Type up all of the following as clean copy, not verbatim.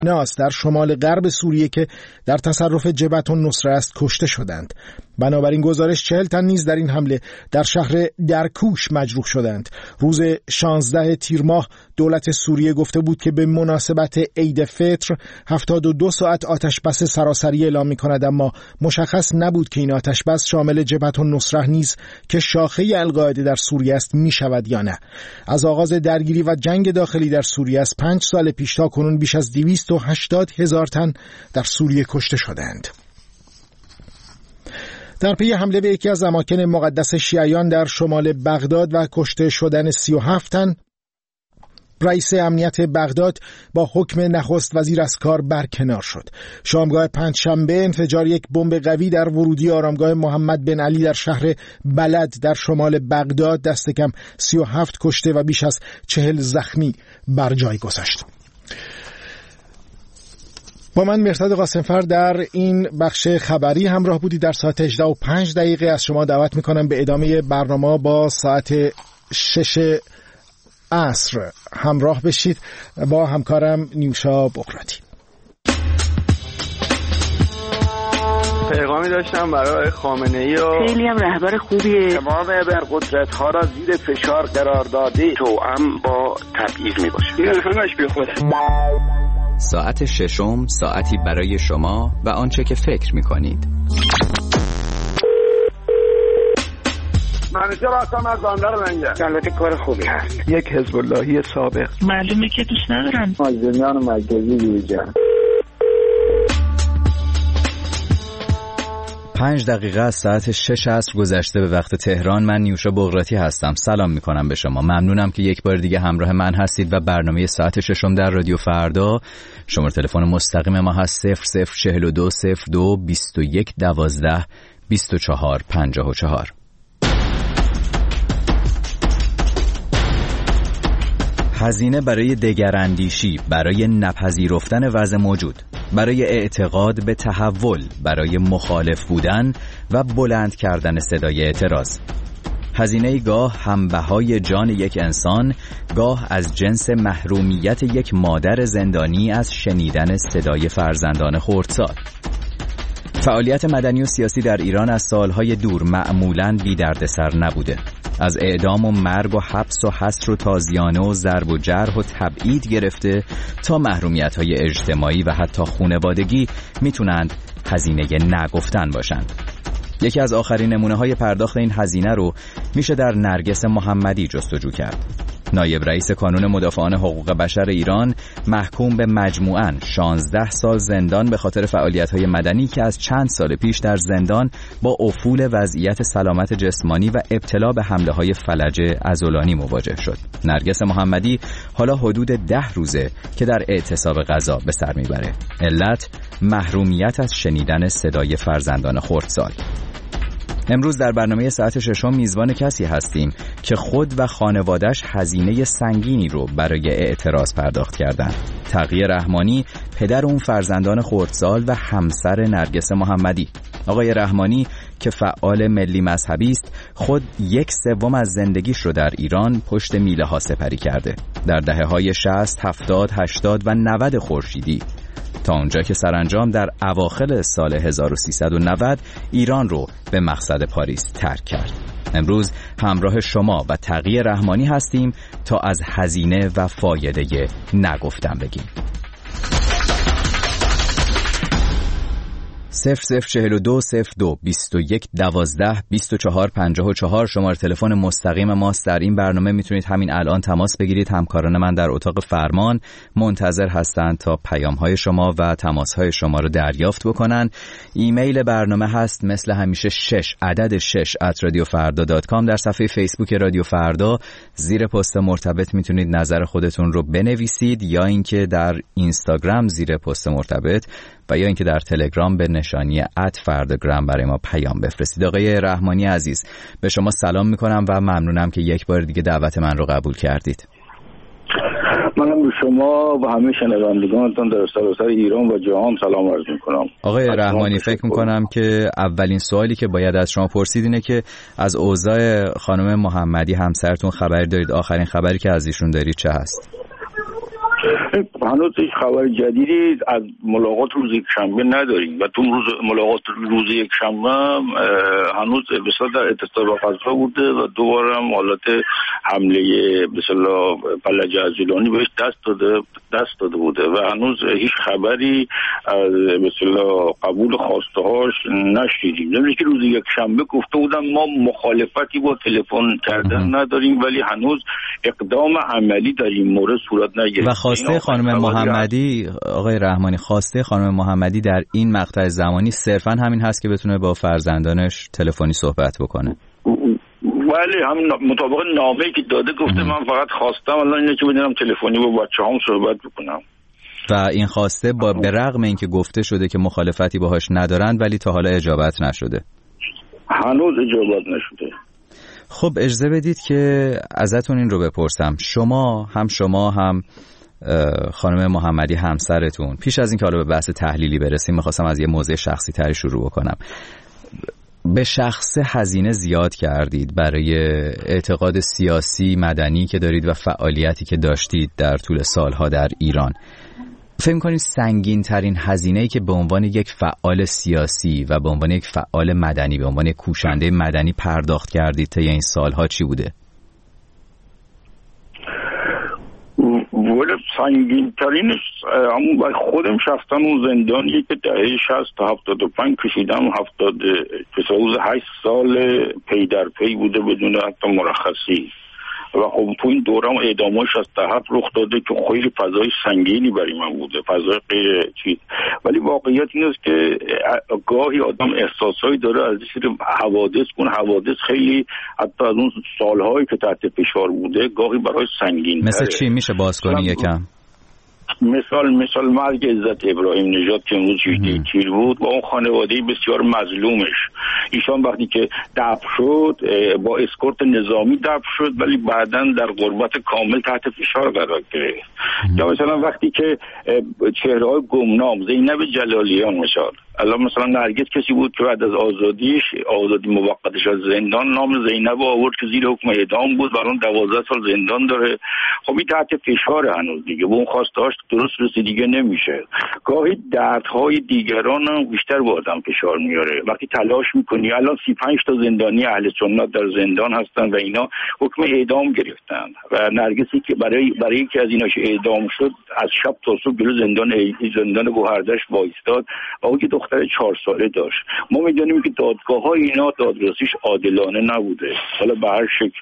ناس در شمال غرب سوریه که در تصرف جبهة النصره است کشته شدند. بنابراین گزارش 40 تن نیز در این حمله در شهر درکوش مجروح شدند. روز 16 تیر ماه دولت سوریه گفته بود که به مناسبت عید فطر 72 ساعت آتشبس سراسری اعلام می‌کند، اما مشخص نبود که این آتشبس شامل جبهة النصره نیز که شاخه القاعده در سوریه است می‌شود یا نه. از آغاز درگیری و جنگ داخلی در سوریه از 5 سال پیش تا کنون بیش از 280,000 تن در سوریه کشته شدند. در پی حمله به یکی از اماکن مقدس شیعیان در شمال بغداد و کشته شدن 37 تن، رئیس امنیت بغداد با حکم نخست وزیر از کار برکنار شد. شامگاه پنجشنبه انفجار یک بمب قوی در ورودی آرامگاه محمد بن علی در شهر بلد در شمال بغداد دست کم 37 کشته و بیش از 40 زخمی بر جای گذاشت. با من مهرداد قاسمفر در این بخش خبری همراه بودی. در ساعت 18:05 از شما دعوت میکنم به ادامه برنامه با ساعت 6 عصر همراه بشید با همکارم نیوشا بغراتی. پیغامی داشتم برای خامنه‌ای و خیلی هم رهبر خوبیه. تمام ابرقدرت‌ها را زیر فشار قرار داده توأم با تبعیض میباشه. این همش بی خوده. ساعت ششم، ساعتی برای شما و آنچه که فکر می‌کنید. منوچه راستم از باندار منگه. البته کار خوبی هست. یک حزب اللهی سابق. معلومه که دوست ندارن. مازنیان مرکزی بیرجان. 5 دقیقه از ساعت 6 عصر گذشته به وقت تهران. من نیوشا بغراتی هستم. سلام میکنم به شما. ممنونم که یک بار دیگه همراه من هستید و برنامه ساعت ششم در رادیو فردا. شماره تلفن مستقیم ما هست 0042 02 21 12 24 54. هزینه برای دگراندیشی، برای نپذیرفتن وضع موجود، برای اعتقاد به تحول، برای مخالف بودن و بلند کردن صدای اعتراض. هزینه گاه همبهای جان یک انسان، گاه از جنس محرومیت یک مادر زندانی از شنیدن صدای فرزندان خردسال. فعالیت مدنی و سیاسی در ایران از سالهای دور معمولاً بی دردسر نبوده. از اعدام و مرگ و حبس و حصر و تازیانه و ضرب و جرح و تبعید گرفته تا محرومیت‌های اجتماعی و حتی خانوادگی میتونند هزینه نگفتن باشند. یکی از آخرین نمونه‌های پرداخت این هزینه رو میشه در نرگس محمدی جستجو کرد. نایب رئیس کانون مدافعان حقوق بشر ایران محکوم به مجموعاً 16 سال زندان به خاطر فعالیت‌های مدنی که از چند سال پیش در زندان با افول وضعیت سلامت جسمانی و ابتلا به حمله‌های فلج عضلانی مواجه شد. نرگس محمدی حالا حدود 10 روزه که در اعتصاب غذا به سر میبره. علت محرومیت از شنیدن صدای فرزندان خردسال. امروز در برنامه ساعت ششم میزبان کسی هستیم که خود و خانواده‌اش هزینه سنگینی رو برای اعتراض پرداخت کردند. تقی رحمانی، پدر اون فرزندان خردسال و همسر نرگس محمدی. آقای رحمانی که فعال ملی مذهبی است، خود 1/3 از زندگیش رو در ایران پشت میله ها سپری کرده. در دهه‌های 60، 70، 80 و 90 خورشیدی، تا اونجا که سرانجام در اواخر سال 1390 ایران رو به مقصد پاریس ترک کرد. امروز همراه شما و تقی رحمانی هستیم تا از هزینه و فایده نگفتن بگیم. 0042 02 21 12 24 54 شماره تلفن مستقیم ماست. در این برنامه میتونید همین الان تماس بگیرید. همکاران من در اتاق فرمان منتظر هستند تا پیام‌های شما و تماس‌های شما رو دریافت بکنن. ایمیل برنامه هست مثل همیشه 6@radiofarda.com. در صفحه فیسبوک رادیو فردا زیر پست مرتبط میتونید نظر خودتون رو بنویسید، یا اینکه در اینستاگرام زیر پست مرتبط و یا اینکه در تلگرام به نشانی @فرداگرام برای ما پیام بفرستید. آقای رحمانی عزیز، به شما سلام میکنم و ممنونم که یک بار دیگه دعوت من رو قبول کردید. منم به شما و همه شنوندگانتون در سراسر ایران و جهان سلام عرض میکنم. آقای رحمانی، فکر میکنم که اولین سوالی که باید از شما پرسید اینه که از اوضاع خانم محمدی همسرتون خبری دارید؟ آخرین خبری که از ایشون دارید چه هست؟ هنوز هیچ خبر جدیدی از ملاقات روز یکشنبه نداریم و تو ملاقات روز یکشنبه هنوز به اصطلاح در اتصال با فضا بوده و دوباره هم حالت حمله به اصطلاح فلج عضلانی بهش دست داده بوده و هنوز هیچ خبری از به اصطلاح قبول خواسته هاش نشیدیم. نمیشه که روز یکشنبه گفته بودم ما مخالفتی با تلفن کردن نداریم ولی هنوز اقدام عملی در این مورد صورت نگرفته. و خواسته خانم محمدی، آقای رحمانی، خواسته خانم محمدی در این مقطع زمانی صرفا همین هست که بتونه با فرزندانش تلفنی صحبت بکنه. بله، همین مطابق نامه‌ای که داده گفته من فقط خواستم الان اینه که بدونم تلفنی با بچه‌هام صحبت بکنم. و این خواسته به رغم اینکه گفته شده که مخالفتی باهاش ندارند ولی تا حالا اجابت نشده. هنوز اجابت نشده. خب اجازه بدید که ازتون این رو بپرسم، شما هم خانم محمدی همسرتون، پیش از اینکه حالا به بحث تحلیلی برسیم می‌خواستم از یه موضوع شخصی تری شروع بکنم. به شخص هزینه زیاد کردید برای اعتقاد سیاسی مدنی که دارید و فعالیتی که داشتید در طول سالها در ایران. فکر می‌کنید سنگین ترین هزینه‌ای که به عنوان یک فعال سیاسی و به عنوان یک فعال مدنی، به عنوان یک کوشنده مدنی پرداخت کردید طی این سالها چی بوده؟ ولی سنگین ترینش همون برای خودم شخصا اون زندانیه که دهه 60 تا 75 کشیدم. 8 سال پی در پی بوده بدون حتی مرخصی و خب تو این دورم اعداماش از تحت رخ داده که خیلی فضای سنگینی برای من بوده، فضای غیر چیز. ولی واقعیت این است که گاهی آدم احساسایی داره از این حوادث خیلی حتی از اون سالهایی که تحت فشار بوده گاهی برای سنگین مثل چی میشه باز کنی یکم؟ مثال مرگ عزت ابراهیم نژاد که امروز 18 تیر بود با اون خانواده بسیار مظلومش. ایشان وقتی که دفن شد با اسکورت نظامی دفن شد ولی بعداً در غربت کامل تحت فشار قرار گرفت. یا مثلا وقتی که چهره‌های گمنام زینب جلالیان الان مثلا نرگس کسی بود که بعد از آزادی موقتش از زندان نام زینب آورد که زیر حکم اعدام بود، برای 12 سال زندان داره. خب این تحت فشار هنوز دیگه به اون خواستهاش درست رسیدگی نمیشه. گاهی دردهای دیگران هم بیشتر با آدم فشار میاره. وقتی تلاش میکنی، الان 35 تا زندانی اهل سنت در زندان هستن و اینا حکم اعدام گرفتن و نرگسی که برای یکی از ایناش اعدام شد از شب تا صبح جلو زندان گوهردش وایستاد و اون که دختر 4 ساله داشت. ما میدونیم که دادگاه‌های اینا دادرسیش عادلانه نبوده. حالا به هر شکل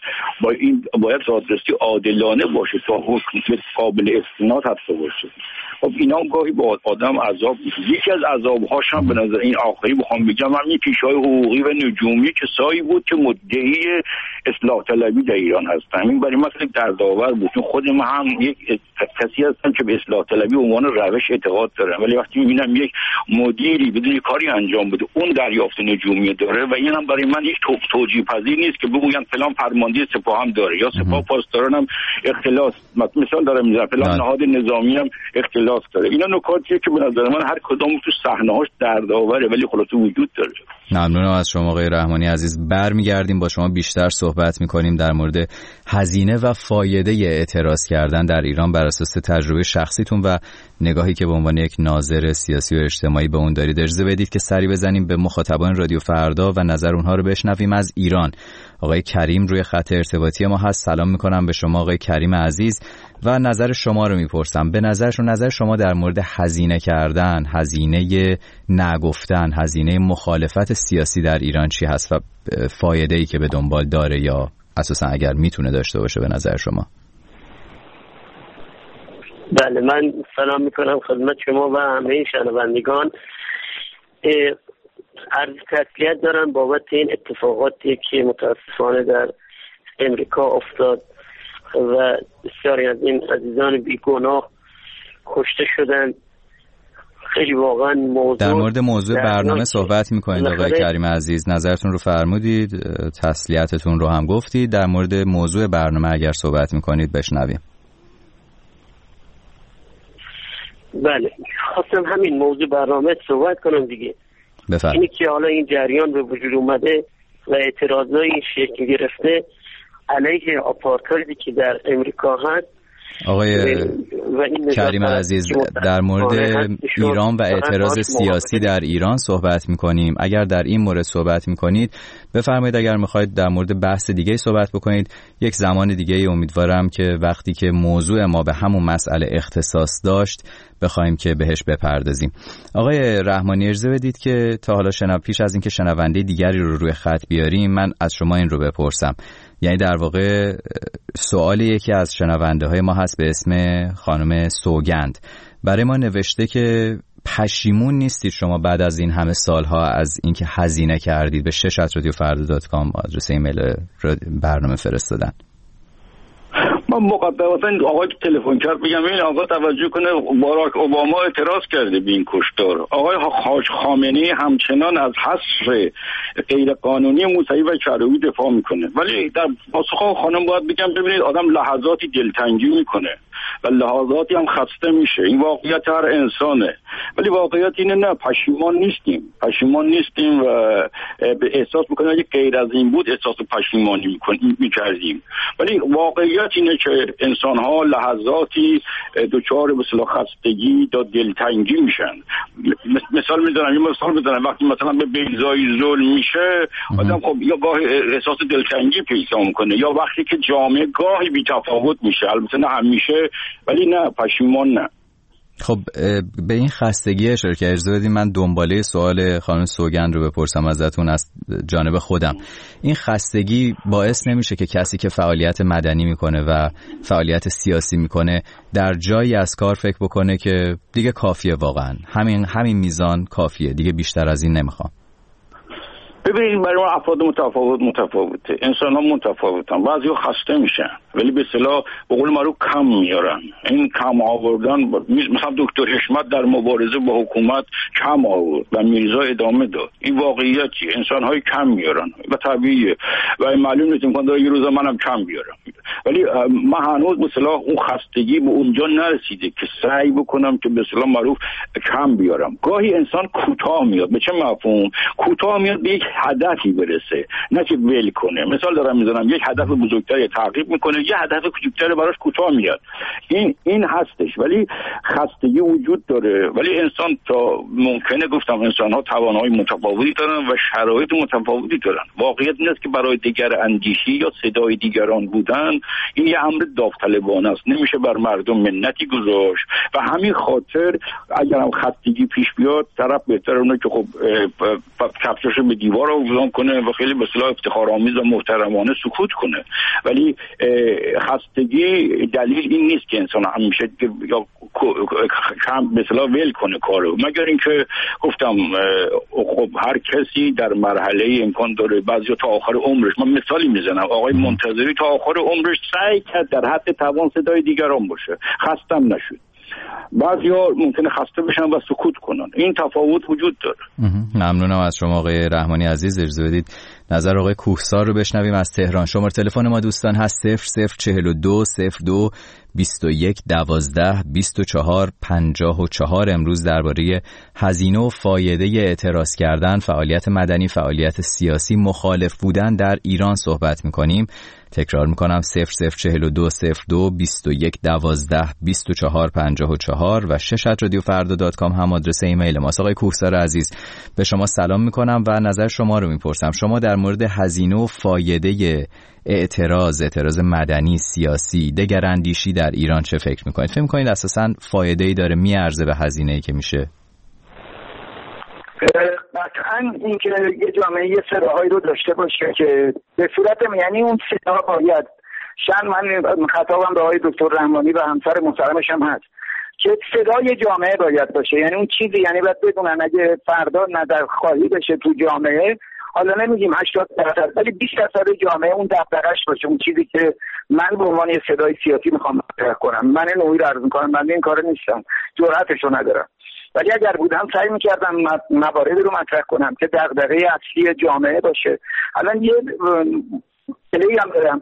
باید دادرسی عادلانه باشه تا حکم قابل استناد حتی باشه. خب اینا گاهی با آدم عذاب میده. یکی از عذاب‌هاش هم به نظر این آخری بخوام بگم همین پیش‌های حقوقی و نجومی کسایی بود که مدعی اصلاح طلبی در ایران هستن. این برای مثلا دردآور بود. چون خود من هم یک کسی هستم که به اصلاح طلبی به عنوان روش اعتقاد دارم، ولی وقتی می‌بینم یک مدیری بدون کاری انجام بده اون دریافت نجومی داره و این هم برای من هیچ توجیه پذیر نیست که بگویم فلان فرمانده سپاه هم داره یا سپاه پاسداران هم اختلاس مثال داره میذاره فلان نهاد نظامی هم اختلاس داره. اینا نکاتیه که به نظر من هر کدوم تو صحنه‌هاش دردآوره ولی خلاص وجود داره. ممنونم از شما آقای رحمانی عزیز. برمیگردیم با شما بیشتر صحبت می‌کنیم در مورد هزینه و فایده اعتراض کردن در ایران بر اساس تجربه شخصیتون و نگاهی که به عنوان یک ناظر سیاسی و اجتماعی به اون دارید. اجازه بدید که سری بزنیم به مخاطبان رادیو فردا و نظر اونها رو بشنویم. از ایران آقای کریم روی خط ارتباطی ما هست. سلام می‌کنم به شما آقای کریم عزیز و نظر شما رو می‌پرسم. به نظر شما در مورد هزینه کردن، هزینه نگفتن، هزینه مخالفت سیاسی در ایران چی هست و فایده‌ای که به دنبال داره یا اساساً اگر میتونه داشته باشه به نظر شما؟ بله، من سلام میکنم خدمت شما و همه شنوندگان. عرض تسلیت دارم بابت این اتفاقاتی که متاسفانه در امریکا افتاد و بسیاری از این عزیزان بیگناه کشته شدند. خیلی واقعا در مورد موضوع برنامه صحبت میکنید آقای کریم عزیز، نظرتون رو فرمودید، تسلیتتون رو هم گفتید. در مورد موضوع برنامه اگر صحبت میکنید بشنویم. بله، خواستم همین موضوع برنامه صحبت کنم دیگه. اینی که حالا این جریان به وجود اومده و اعتراضایی شکل گرفته علیه آپارتایدی که در امریکا هست آقای کریم عزیز، در مورد ایران و اعتراض سیاسی در ایران صحبت می‌کنیم. اگر در این مورد صحبت می‌کنید بفرمایید، اگر می‌خواید در مورد بحث دیگه صحبت بکنید یک زمان دیگه امیدوارم که وقتی که موضوع ما به همون مسئله اختصاص داشت بخوایم که بهش بپردازیم. آقای رحمانی اجازه بدید که تا حالا پیش از اینکه شنونده دیگری رو روی خط بیاریم من از شما این رو بپرسم. یعنی در واقع سوال یکی از شنونده های ما هست به اسم خانم سوگند، برای ما نوشته که پشیمون نیستید شما بعد از این همه سالها از اینکه هزینه کردید به @radiofarda.com آدرس ایمیل برنامه فرستادن؟ من مقدمتا آقای که تلفن کرد بگم این آقا توجه کنه، باراک اوباما اعتراض کرده به این کشتار. آقای خامنه‌ای همچنان از حصر غیر قانونی موسوی و کروبی دفاع میکنه، ولی در پاسخ خانم باید بگم ببینید آدم لحظاتی دلتنگی میکنه و لحظاتی هم خسته میشه، این واقعیت هر انسانه، ولی واقعیت اینه نه، پشیمان نیستیم و به احساس میکنیم اگه غیر از این بود احساس پشیمانی میکردیم، ولی واقعیت اینه که انسان ها لحظاتی دچار به اصطلاح خستگی یا دلتنگی میشن. مثال میزنم وقتی مثلا به بیضایی ظلم میشه آدم خب یا گاهی احساس دلتنگی پیدا میکنه، یا وقتی که جامعه گاهی بی‌تفاوت میشه، البته نه همیشه، ولی نه پشیمان نه. خب به این خستگی اشاره که اجازه بدید من دنباله سوال خانم سوگند رو بپرسم ازتون از جانب خودم. این خستگی باعث نمیشه که کسی که فعالیت مدنی میکنه و فعالیت سیاسی میکنه در جایی از کار فکر بکنه که دیگه کافیه، واقعا همین میزان کافیه، دیگه بیشتر از این نمیخوام؟ ببینید برای ما افراد متفاوته، انسان ها متفاوتن، بعضی ها خسته میشن ولی به اصطلاح به قول معروف کم میارن. این کم آوردن مثلا دکتر حشمت در مبارزه با حکومت کم آورد و میرزا ادامه داد، این واقعیتی، انسان های کم میارن و طبیعیه و معلوم نیست امکان داره یه روز منم کم بیارم، ولی من هنوز به اصطلاح اون خستگی به اونجا نرسیده که سعی بکنم که به اصطلاح معروف کم بیارم. گاهی انسان کوتاه میاد، به چه مفهوم؟ کوتاه میاد به یک هدفی برسه، نه که ول کنه. مثال دارم میزنم، یک هدف بزرگتر تعقیب میکنه، یه هدف کوچکتر براش کوتاه میاد، این هستش، ولی خستگی وجود داره. ولی انسان تا ممکنه گفتم انسان ها توانایی متفاوتی دارن و شرایط متفاوتی دارن. واقعیت این است که برای دیگر اندیشی یا صدای دیگران بودن این یه امر داوطلبانه است، نمیشه بر مردم منتی گذاشت و همین خاطر اگر هم خستگی پیش بیاد طرف بهتره اونه که خب کفشاشو به دیوار آویزان کنه و خیلی به اصطلاح افتخارآمیز و محترمانه سکوت کنه. ولی خستگی دلیل این نیست که انسان همیشه یا کم به اصطلاح ول کنه کارو، مگر اینکه گفتم خب هر کسی در مرحله امکان داره، بعضیا تا آخر عمرش، من مثالی میزنم آقای منتظری تا آخر عمرش سعی کرد در حد توان صدای دیگران باشه، خستم نشد. بعضیا ممکنه خسته بشن و سکوت کنن، این تفاوت وجود داره. ممنونم از شما آقای رحمانی عزیز. اجازه بدید نظر آقای کوهسار رو بشنویم از تهران. شماره تلفن ما دوستان هست 0042 02 21 12 24 54. امروز درباره هزینه و فایده اعتراض کردن، فعالیت مدنی، فعالیت سیاسی، مخالف بودن در ایران صحبت می‌کنیم. تکرار می‌کنم 0042 02 21 12 24 54 و @radiofarda.com هم آدرس ایمیل ماست. آقای کوهسار عزیز به شما سلام می‌کنم و نظر شما رو می‌پرسم. شما در مورد هزینه و فایده اعتراض مدنی، سیاسی، دگراندیشی در ایران چه فکر میکنید؟ فکر میکنید اساساً فایده‌ای داره، میارزه به هزینه‌ای که میشه؟ قطعاً اینکه یه جامعه یه صداهایی رو داشته باشه که به صورت یعنی اون صدا باید من خطابم به آقای دکتر رحمانی و همسر محترمش هم هست که صدای جامعه باید باشه، یعنی اون چیزی، یعنی باید بدونن اگه فردا نظر خواهی بشه تو جامعه، حالا نمیگیم 80% ولی 20% جامعه اون دغدغه‌اش باشه، اون چیزی که من به عنوان یه صدای سیاسی میخوام مطرح کنم. من نوعی رو عرض میکنم، من این کارو نیستم، جرأتشو ندارم، ولی اگر بودم سعی میکردم مواردی رو مطرح کنم که دغدغه اصلی جامعه باشه. الان یه پلی هم دارم.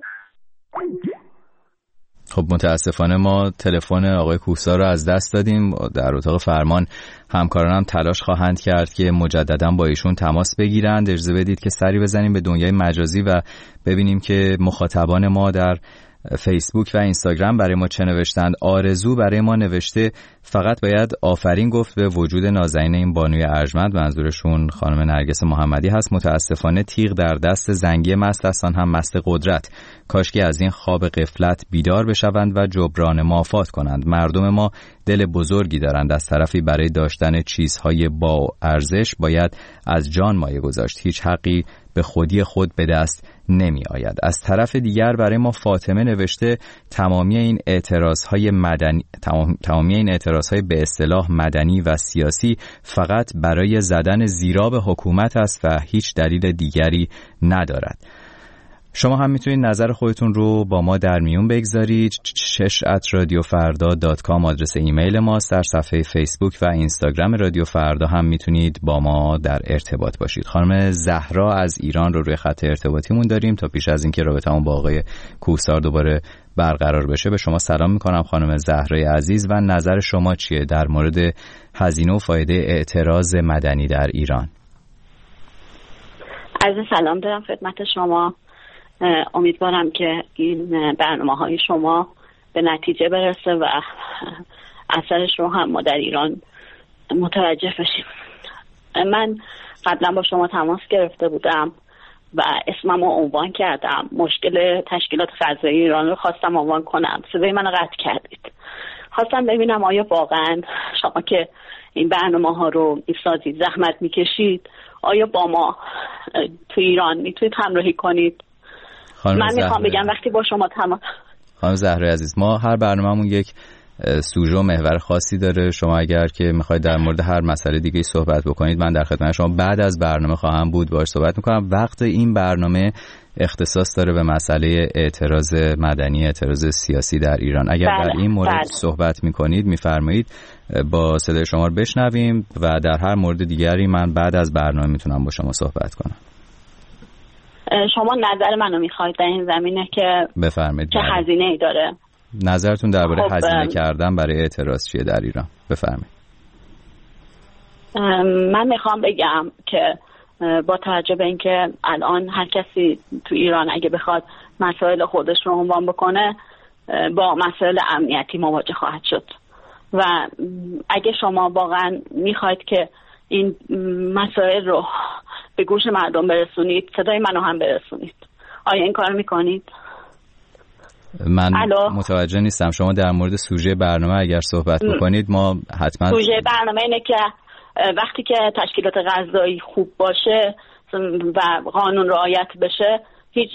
خب متاسفانه ما تلفن آقای کوهسار رو از دست دادیم. در اتاق فرمان همکارانم تلاش خواهند کرد که مجددا با ایشون تماس بگیرند. اجازه بدید که سری بزنیم به دنیای مجازی و ببینیم که مخاطبان ما در فیسبوک و اینستاگرام برای ما چه نوشتند. آرزو برای ما نوشته فقط باید آفرین گفت به وجود نازنین این بانوی ارجمند، منظورشون خانم نرگس محمدی هست. متاسفانه تیغ در دست زنگی مست است، آن هم مست قدرت. کاشکی از این خواب غفلت بیدار بشوند و جبران مافات کنند. مردم ما دل بزرگی دارند، از طرفی برای داشتن چیزهای با ارزش باید از جان مایه گذاشت. هیچ حقی به خودی خود به دست نمی آید. از طرف دیگر برای ما فاطمه نوشته تمامی این اعتراضهای به اصطلاح مدنی و سیاسی فقط برای زدن زیرا به حکومت است و هیچ دلیل دیگری ندارد. شما هم میتونید نظر خودتون رو با ما در میون بگذارید. 6@radiofarda.com آدرس ایمیل ماست. در صفحه فیسبوک و اینستاگرام رادیو فردا هم میتونید با ما در ارتباط باشید. خانم زهرا از ایران رو روی خط ارتباطیمون داریم. تا پیش از اینکه رابطمون با آقای کوهسار دوباره برقرار بشه به شما سلام میکنم خانم زهرای عزیز و نظر شما چیه در مورد هزینه و فایده اعتراض مدنی در ایران؟ عرض سلام دارم خدمت شما. امیدوارم که این برنامه‌های شما به نتیجه برسه و اثرش رو هم ما در ایران متوجه بشیم. من قبلا با شما تماس گرفته بودم و اسمم رو عنوان کردم. مشکل تشکیلات قضایی ایران رو خواستم عنوان کنم. صدای من رو قطع کردید. خواستم ببینم آیا واقعا شما که این برنامه‌ها رو می‌سازید، زحمت می‌کشید، آیا با ما تو ایران میتونید همراهی کنید؟ من میخوام بگم وقتی با شما خانم زهرای عزیز، ما هر برنامه‌مون یک سوژه و محور خاصی داره. شما اگر که میخواید در مورد هر مسئله دیگه صحبت بکنید من در خدمت شما بعد از برنامه خواهم بود، باهاش صحبت میکنم. وقت این برنامه اختصاص داره به مسئله اعتراض مدنی، اعتراض سیاسی در ایران. اگر در این مورد صحبت میکنید میفرمایید با صدای شما رو بشنویم و در هر مورد دیگری من بعد از برنامه میتونم با شما صحبت کنم. شما نظر منو میخواید در این زمینه که بفرمایید چه هزینه‌ای داره؟ نظرتون درباره هزینه کردن برای اعتراض چیه در ایران؟ بفرمایید. من میخوام بگم که با توجه به اینکه الان هر کسی تو ایران اگه بخواد مسائل خودش رو عنوان بکنه با مسائل امنیتی مواجه خواهد شد و اگه شما واقعا میخواید که این مسائل رو به گوش مردم برسونید، صدای منو هم برسونید، آیا این کار میکنید؟ من متوجه نیستم. شما در مورد سوژه برنامه اگر صحبت بکنید ما حتما سوژه برنامه اینه که وقتی که تشکیلات قضایی خوب باشه و قانون رعایت بشه هیچ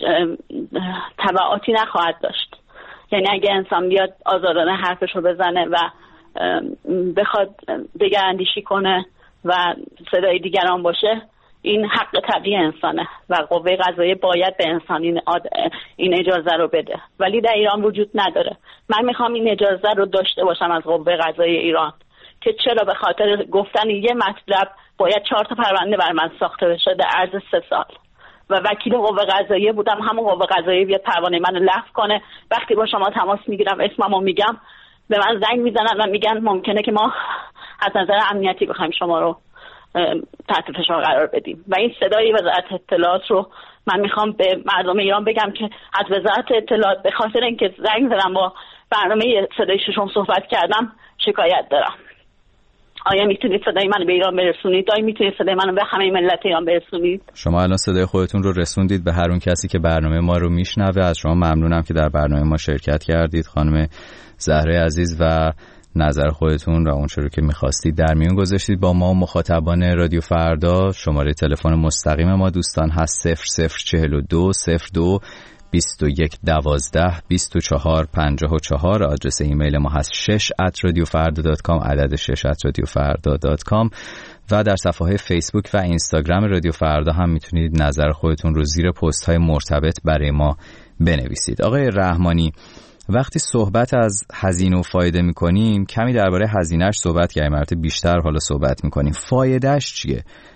تبعاتی نخواهد داشت. یعنی اگه انسان بیاد آزادانه حرفشو بزنه و بخواد دگراندیشی کنه و صدای دیگران باشه، این حق طبیعی انسانه و قوه قضاییه باید به انسان این اجازه رو بده، ولی در ایران وجود نداره. من میخوام این اجازه رو داشته باشم از قوه قضاییه ایران که چرا به خاطر گفتن یه مطلب باید 4 تا پرونده بر من ساخته بشه در عرض 3 سال و وکیل قوه قضاییه بودم، همون قوه قضاییه بیاد پروانه منو لغو کنه. وقتی با شما تماس میگیرم اسممو میگم به من زنگ میزنن و میگن ممکنه که ما از نظر امنیتی بخوایم شما رو تحت فشار قرار بدیم و این صدای وزارت اطلاعات رو من میخوام به مردم ایران بگم که از وزارت اطلاعات به خاطر اینکه زنگ زدم با برنامه صدای ششم صحبت کردم شکایت دارم. آیا میتونید صدای منو به ایران برسونید؟ آیا میتونید صدای منو به همه ملت ایران برسونید؟ شما الان صدای خودتون رو رسوندید به هر اون کسی که برنامه ما رو میشنوه. از شما ممنونم که در برنامه ما شرکت کردید خانم زهرای عزیز و نظر خودتون و اون چیزی که می‌خواستید در میون گذاشتید با ما مخاطبان رادیو فردا. شماره تلفن مستقیم ما دوستان هست 0042 02 21 12 24 54. آدرس ایمیل ما هست 6@radiofarda.com عدد 6@radiofarda.com و در صفحه فیسبوک و اینستاگرام رادیو فردا هم میتونید نظر خودتون رو زیر پست های مرتبط برای ما بنویسید. آقای رحمانی، وقتی صحبت از هزینه و فایده میکنیم کمی درباره هزینه‌اش صحبت کردیم، البته بیشتر حالا صحبت میکنیم. فایده‌اش چیه؟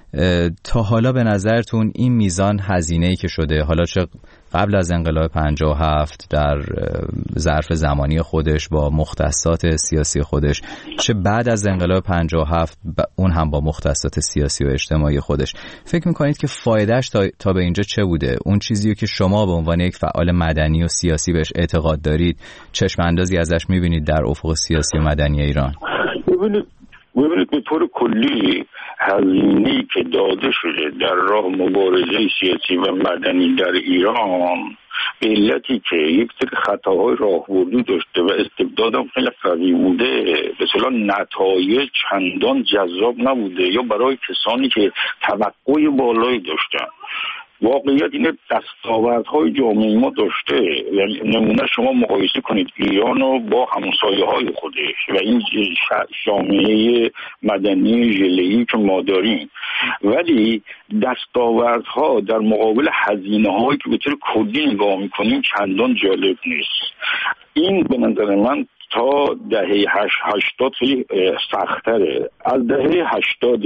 تا حالا به نظرتون این میزان هزینه‌ای که شده، حالا چه قبل از انقلاب 57 در ظرف زمانی خودش با مختصات سیاسی خودش، چه بعد از انقلاب 57 اون هم با مختصات سیاسی و اجتماعی خودش، فکر میکنید که فایدهش تا به اینجا چه بوده؟ اون چیزی که شما به عنوان یک فعال مدنی و سیاسی بهش اعتقاد دارید، چشم اندازی ازش میبینید در افق سیاسی و مدنی ایران؟ ببینید به طور کلی هزینه‌ای که داده شده در راه مبارزه سیاسی و مدنی در ایران به علتی که یک سری خطاهای راهبردی داشته و استبداد هم خیلی قوی بوده، به اصطلاح نتایج چندان جذاب نبوده یا برای کسانی که توقع بالایی داشتن. واقعیت اینه دستاوردهای جامعه ما داشته، یعنی نمونه شما مقایسه کنید ایران رو با همسایه‌های خودش و این جامعه مدنی ژله‌ای که ما داریم، ولی دستاوردها در مقابل هزینه‌هایی که به طور کلی نگاه می‌کنیم چندان جالب نیست. این به نظر من تا دهه 80 خیلی سخت‌تره. از دهه 80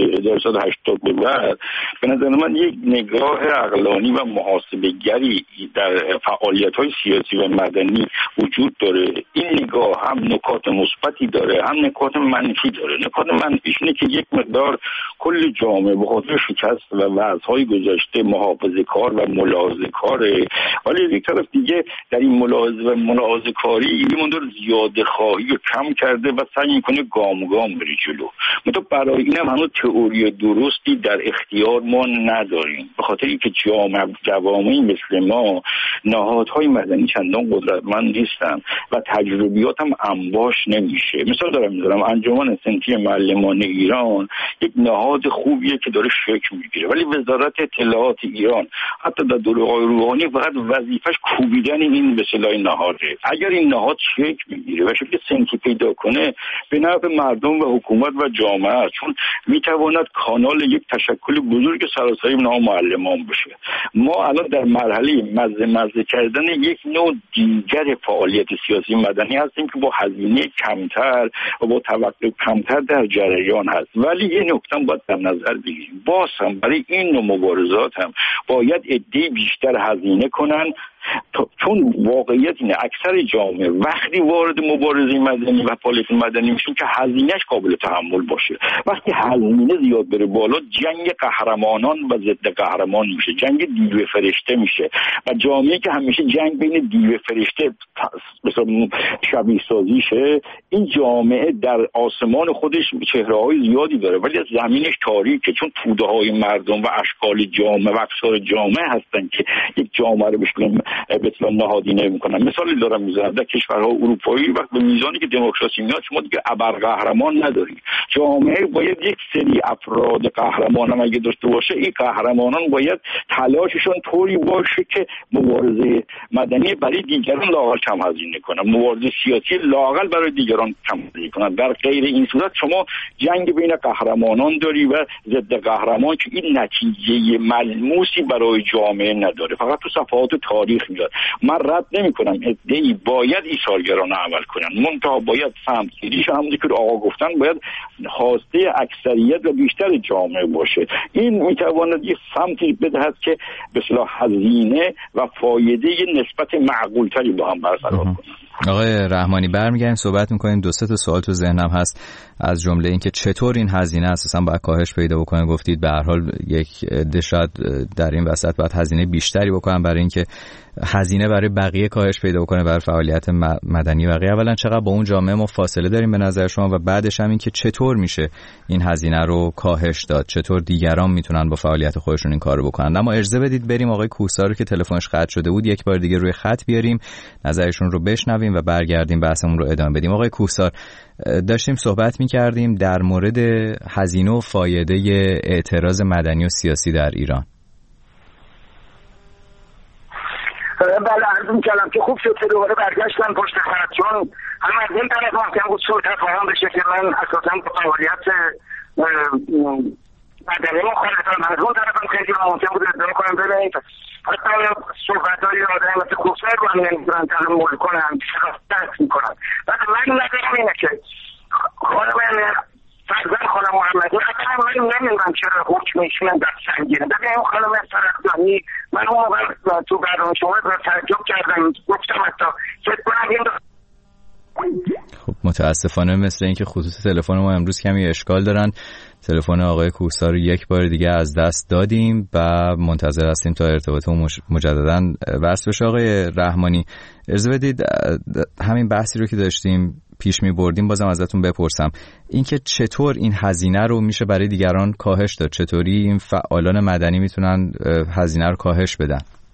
به بعد به نظر من یک نگاه عقلانی و محاسبه‌گری در فعالیت‌های سیاسی و مدنی وجود داره. این نگاه هم نکات مثبتی داره هم نکات منفی داره. نکات منفیش اینه که یک مقدار کل جامعه به خاطر شکست و وضع‌های گذشته محافظه‌کار و ملاحظه‌کاره، ولی یک طرف دیگه در این ملاحظه‌کاری یه مقدار زیاده خواهی رو کم کرده و سعی میکنه گام گام بره جلو. منتها برای اینم هنوز تئوری درستی در اختیار ما نداریم، به خاطر اینکه جوامعی مثل ما نهادهای مدنی چندان قدرتمند نیستن و تجربیات هم انباش نمیشه. مثال دارم میذارم، انجمن صنفی معلمان ایران یک نهاد خوبیه که داره شکل میگیره، ولی وزارت اطلاعات ایران حتی در دوره آقای روحانی فقط وظیفش کوبیدن این به اصطلاح نهاده. اگر این نهاد شکل میگیره و شکل صنفی پیدا کنه به نفع مردم و حکومت و جامعه، چون میتواند کانال یک تشکل بزرگ سراسری نام معلمان بشه. ما الان در مرحله مزه کردن یک نوع دیگر فعالیت سیاسی مدنی هستیم که با هزینه کمتر و با توقع کمتر در جریان هست، ولی یه نکته باید در نظر بگیریم، باز هم برای این نوع مبارزات هم باید عده بیشتر هزینه کنن، چون واقعیت اینه اکثر جامعه وقتی وارد مبارزه مدنی و فعالیت مدنی میشن که هزینهش قابل تحمل باشه. وقتی هزینه زیاد بره بالا جنگ قهرمانان و ضد قهرمان میشه، جنگ دیو فرشته میشه و جامعه که همیشه جنگ بین دیو فرشته مثلا شبیه سازیشه، این جامعه در آسمان خودش چهره‌های زیادی داره ولی از زمینش تاریکه، چون توده‌های مردم و اشکال جامعه و اقشار جامعه هستن که یک جامعه رو به اصطلاح نهادینه میکنن. مثالی دارم میزنم، در کشورها اروپایی وقت به میزانی که دموکراسی میاد شما دیگه ابرقهرمان نداری. جامعه باید یک سری افراد قهرمان هم اگه داشته باشه، این قهرمانان باید تلاششون طوری باشه که مبارزه مدنی برای دیگران لااقل کم هزینه کنن، مبارزه سیاسی لااقل برای دیگران کم هزینه کنن. در غیر این صورت شما جنگ بین قهرمانان داری و ضد قهرمان که این نتیجه ملموسی برای جامعه نداره، فقط تو صفحات تاریخ میاد. من رد نمی‌کنم عده‌ای باید ایثارگرانه عمل کنن، منتها باید سمت‌گیریش همونی که آقا گفتن باید خواسته اکثریت و بیشتر جامعه باشه. این میتواند یک سمتی بدهد که به اصطلاح هزینه و فایده نسبت معقول‌تری با هم برقرار کنن. آقای رحمانی برمیگردیم صحبت میکنیم. دو سه تا سوال تو ذهنم هست، از جمله این که چطور این هزینه اساسا باید کاهش پیدا بکنه. گفتید به هر حال یک عده شاید در این وسط باید هزینه بیشتری بکنن برای اینکه هزینه برای بقیه کاهش پیدا بکنه، برای فعالیت مدنی بقیه. اولا چقدر با اون جامعه ما فاصله داریم به نظر شما، و بعدش هم این که چطور میشه این هزینه رو کاهش داد، چطور دیگران میتونن با فعالیت خودشون این کارو بکنن. اما اجازه بدید بریم آقای کوهسار رو که تلفنش قطع شده بود یک بار دیگه روی خط بیاریم، نظرشون رو بشنویم و برگردیم بحثمون رو ادامه بدیم. آقای کوهسار، داشتیم صحبت می‌کردیم در مورد هزینه و فایده اعتراض مدنی و سیاسی در ایران. بله عرض می‌کردم که خوب شد که دوباره برگشتن پشت خط، چون هم از این طرف ممکن بود سوء تفاهم بشه که من اساساً با فعالیت مدنی مخالفم، از اون طرف هم خیلی ممکن بود ادعا کنم ببینید حتی صحبت‌های آدم مثل کوسر رو هم نمی‌تونن تحمل کنن، شخص می‌کنن. بعد من نظرم اینه که خانم فرزند خانم محمدی اصلا من نمیدونم چرا حکمش من در سنگینه. ببین اون خانم سرخدانی، من اون موقع تو برنامه شما رو تعجب کردم، گفتم حتی فکر کنم این خب متاسفانه مثل اینکه خطوط تلفن ما امروز کمی اشکال دارن. تلفن آقای کوهسار رو یک بار دیگه از دست دادیم و منتظر هستیم تا ارتباطمون مجددا وصل بشه. آقای رحمانی اجازه بدید همین بحثی رو که داشتیم پیش می بردیم بازم ازتون بپرسم اینکه چطور این هزینه رو میشه برای دیگران کاهش داد، چطوری این فعالان مدنی میتونن هزینه رو کاهش بدن؟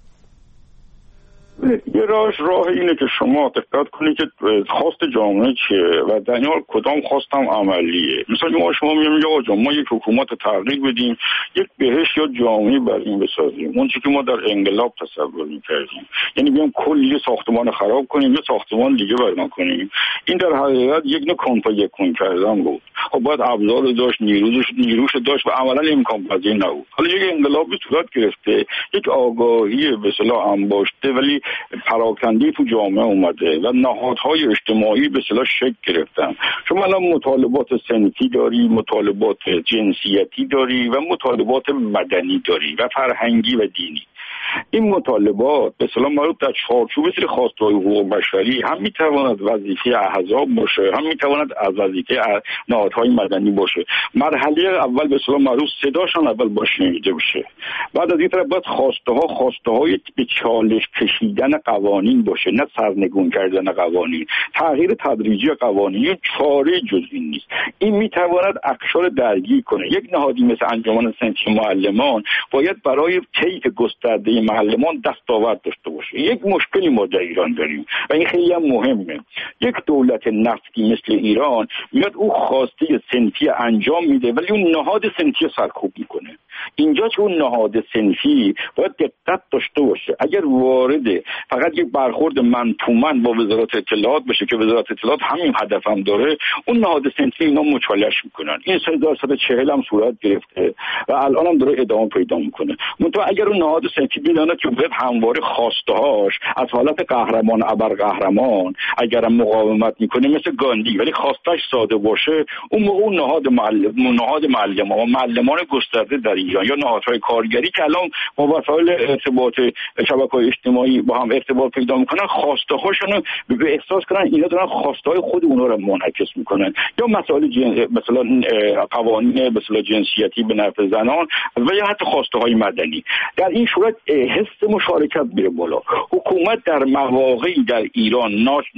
یه راه اینه که شما دقت کنید که خواست جامعه چیه و در این حال کدام خواستم عملیه. مثلا شما میگیم ما یک حکومت تغییر بدیم، یک بهشت یا جامعه بر این بسازیم، اون چیزی که ما در انقلاب تصور می‌کردیم، یعنی بیام کلی ساختمان خراب کنیم یه ساختمان دیگه بنا کنیم. این در حقیقت یک نوع کنتا یکون کردن بود. خب باید ابزار داشت، نیروش داشت و عملاً امکان پذیر نبود. حالا یک انقلابی صورت گرفته، یک آگاهی به اصطلاح انباشته ولی پراکنده تو جامعه اومده و نهادهای اجتماعی به اصطلاح شکل گرفتن. شما الان مطالبات صنفی داری، مطالبات جنسیتی داری و مطالبات مدنی داری و فرهنگی و دینی. این مطالبات به اصطلاح مربوط در چارچوب سری خواستهای حقوق بشری هم میتواند وظیفه احزاب باشه، هم میتواند از وظیفه نهادهای مدنی باشه. مرحله اول به اصطلاح مربوط صداشان اول باشه شنیده بشه. بعد از این طرف باید خواستهای به چالش کشیدن قوانین باشه، نه سرنگون کردن قوانین. تغییر تدریجی قوانین چاره جز این نیست. این میتواند اقشار درگیر کنه. یک نهادی مثل انجمن صنفی معلمان باید برای طیف گسترده معلمان دستاورد داشته باشه. یک مشکلی ما در ایران داریم و این خیلی هم مهمه. یک دولت نفتی مثل ایران میاد او خواسته صنفی انجام میده ولی اون نهاد صنفی سرکوب میکنه. اینجا که اون نهاد صنفی باید دقت داشته باشه. اگر وارد فقط یک برخورد من تو من با وزارت اطلاعات بشه که وزارت اطلاعات همین هدف هم داره، اون نهاد صنفی اینا مچالش میکنن. این 1340 هم صورت گرفته و الان هم داره ادامه پیدا میکنه. منتها اگر اون نهاد صنفی بدونه که باید همواره خواسته‌هاش از حالت قهرمان ابرقهرمان اگر مقاومت میکنه مثل گاندی ولی خواستش ساده باشه، اون موقع اون نهاد معلمان گسترده در ایران یا نهادهای کارگری که الان با وسایل ارتباط شبکه‌های اجتماعی با هم ارتباط پیدا میکنن، خواسته-هاشون به احساس کنن اینا دارن خواسته-های خود اونها رو منعکس میکنن. یا مثلا قوانین مثلا جنسیتی به نفع زنان و یا حتی خواسته-های مدنی. در این صورت حس مشارکت میره بالا. حکومت در مواقعی در ایران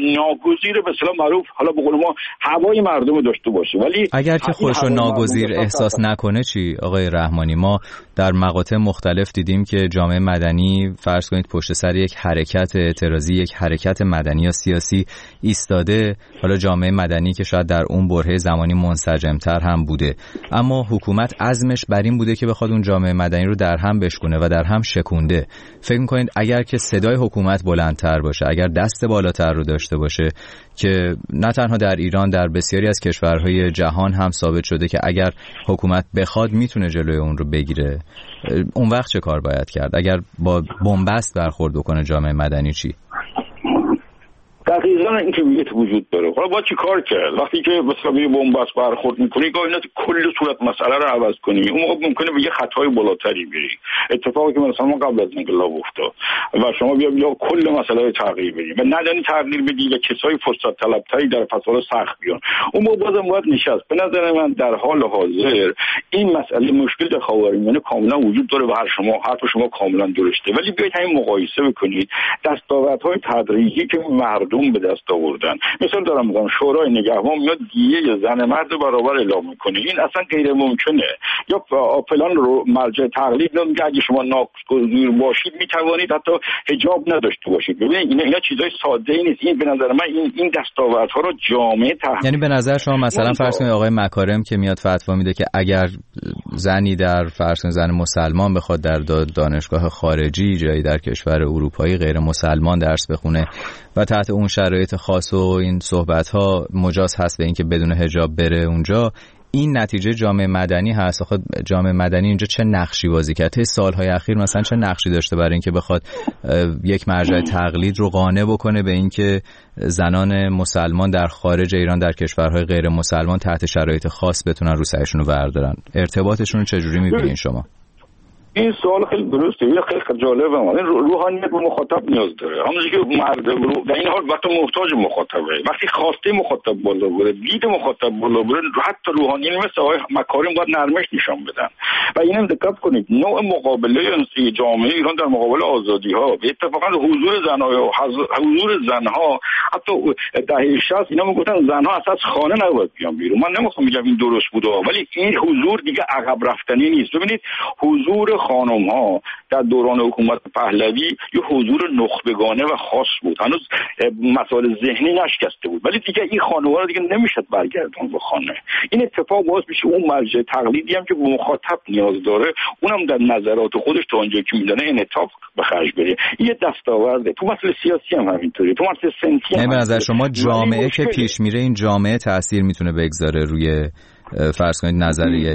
ناگزیر به اصطلاح معروف حالا به قول ما هوای مردم داشته باشه، ولی اگر که خودش رو ناگزیر احساس نکنه چی آقای رحمانی؟ ما در مقاطع مختلف دیدیم که جامعه مدنی فرض کنید پشت سر یک حرکت اعتراضی، یک حرکت مدنی یا سیاسی ایستاده، حالا جامعه مدنی که شاید در اون برهه زمانی منسجم‌تر هم بوده، اما حکومت عزمش بر این بوده که بخواد اون جامعه مدنی رو در هم بشکنه و در هم شکونده. فکر می‌کنید اگر که صدای حکومت بلندتر باشه، اگر دست بالاتر رو داشته باشه که نه تنها در ایران، در بسیاری از کشورهای جهان هم ثابت شده که اگر حکومت بخواد میتونه جلوی اون رو بگیره، اون وقت چه کار باید کرد؟ اگر با بنبست برخورد بکنه جامعه مدنی چی؟ دقیقاً این کمیت وجود داره. حالا با چی کار کرد؟ وقتی که مثلا به بنبست برخورد می‌کنی، گاهی اینا کل صورت مسئله رو عوض کنی، اون موقع ممکنه به یه خطای بالاتری بری. اتفاقی که مثلا قبل از انقلاب افتاد و شما بیا کل مسئله رو تغییر بدی و ندانی تغییر بدی و کسای فرصت طلبتری در فصل سخت بیان، اون موقع بازم باید نشست. به نظر من در حال حاضر این مسئله مشکل در خاورمیانه کاملا وجود داره و حرف شما کاملا درسته، ولی بیاید همین مقایسه بکنید دستاوردهای تدریجی که مردم به دست آوردن. مثلا دارم میگم شورای نگهبان میاد دیه زن مرد برابر اعلام میکنه، این اصلا غیر ممکنه. یا فلان رو مرجع تقلید میگه اگه شما ناگزیر باشید میتوانید حتی حجاب نداشته باشید. ببینید اینا چیزای ساده ای نیست. این به نظر من این دستاوردها رو جامعه یعنی به نظر شما مثلا فرض کنید آقای مکارم که میاد فتوا میده که اگر زنی در فرض کنید زن مسلمان بخواد در دانشگاه خارجی جایی در کشور اروپایی غیر مسلمان درس بخونه و تحت اون شرایط خاص و این صحبت ها مجاز هست به اینکه بدون حجاب بره اونجا، این نتیجه جامعه مدنی هست. خود جامعه مدنی اینجا چه نقشی بازی کرد؟ طی سالهای اخیر مثلا چه نقشی داشته برای اینکه بخواد یک مرجع تقلید رو قانع بکنه به اینکه زنان مسلمان در خارج ایران در کشورهای غیر مسلمان تحت شرایط خاص بتونن رو سرشون رو بردارن؟ ارتباطشون رو چجوری می‌بینین شما؟ این سوال خیلی درسته، خیلی جالبه. این روحانیت به مخاطب نیاز داره. همونجوری که مرد در این حال وقتی محتاج مخاطبه، وقتی خواسته مخاطب بالا بره، دید مخاطب بالا بره، حتی روحانیین مثل آقای مکارم باید نرمش نشان بدن. و اینم دقت کنید نوع مقابله جامعه ایران در مقابل آزادی‌ها و اتفاقا حضور زنها حتی دهه 60 اینا میگفتن زنها از خانه نباید بیان بیرون. من نمیخوام بگم این درست بوده، ولی این حضور دیگه عقب رفتنی نیست. ببینید حضور خانم ها در دوران حکومت پهلوی یه حضور نخبگانه و خاص بود، هنوز مسائل ذهنی نشکسته بود، ولی دیگه این خانوار دیگه نمیشد برگردون به خانه. این اتفاق باعث میشه اون مرجع تقلیدی هم که به مخاطب نیاز داره اونم در نظرات خودش تا اونجایی که میدونه انعطاف به خرج بره. این یه دستاورده. تو مسئله سیاسی هم همینطوریه، تو مسئله سنتی هم. به نظر شما جامعه که پیش میره این جامعه تاثیر میتونه بگذاره روی فرض کنید نظریه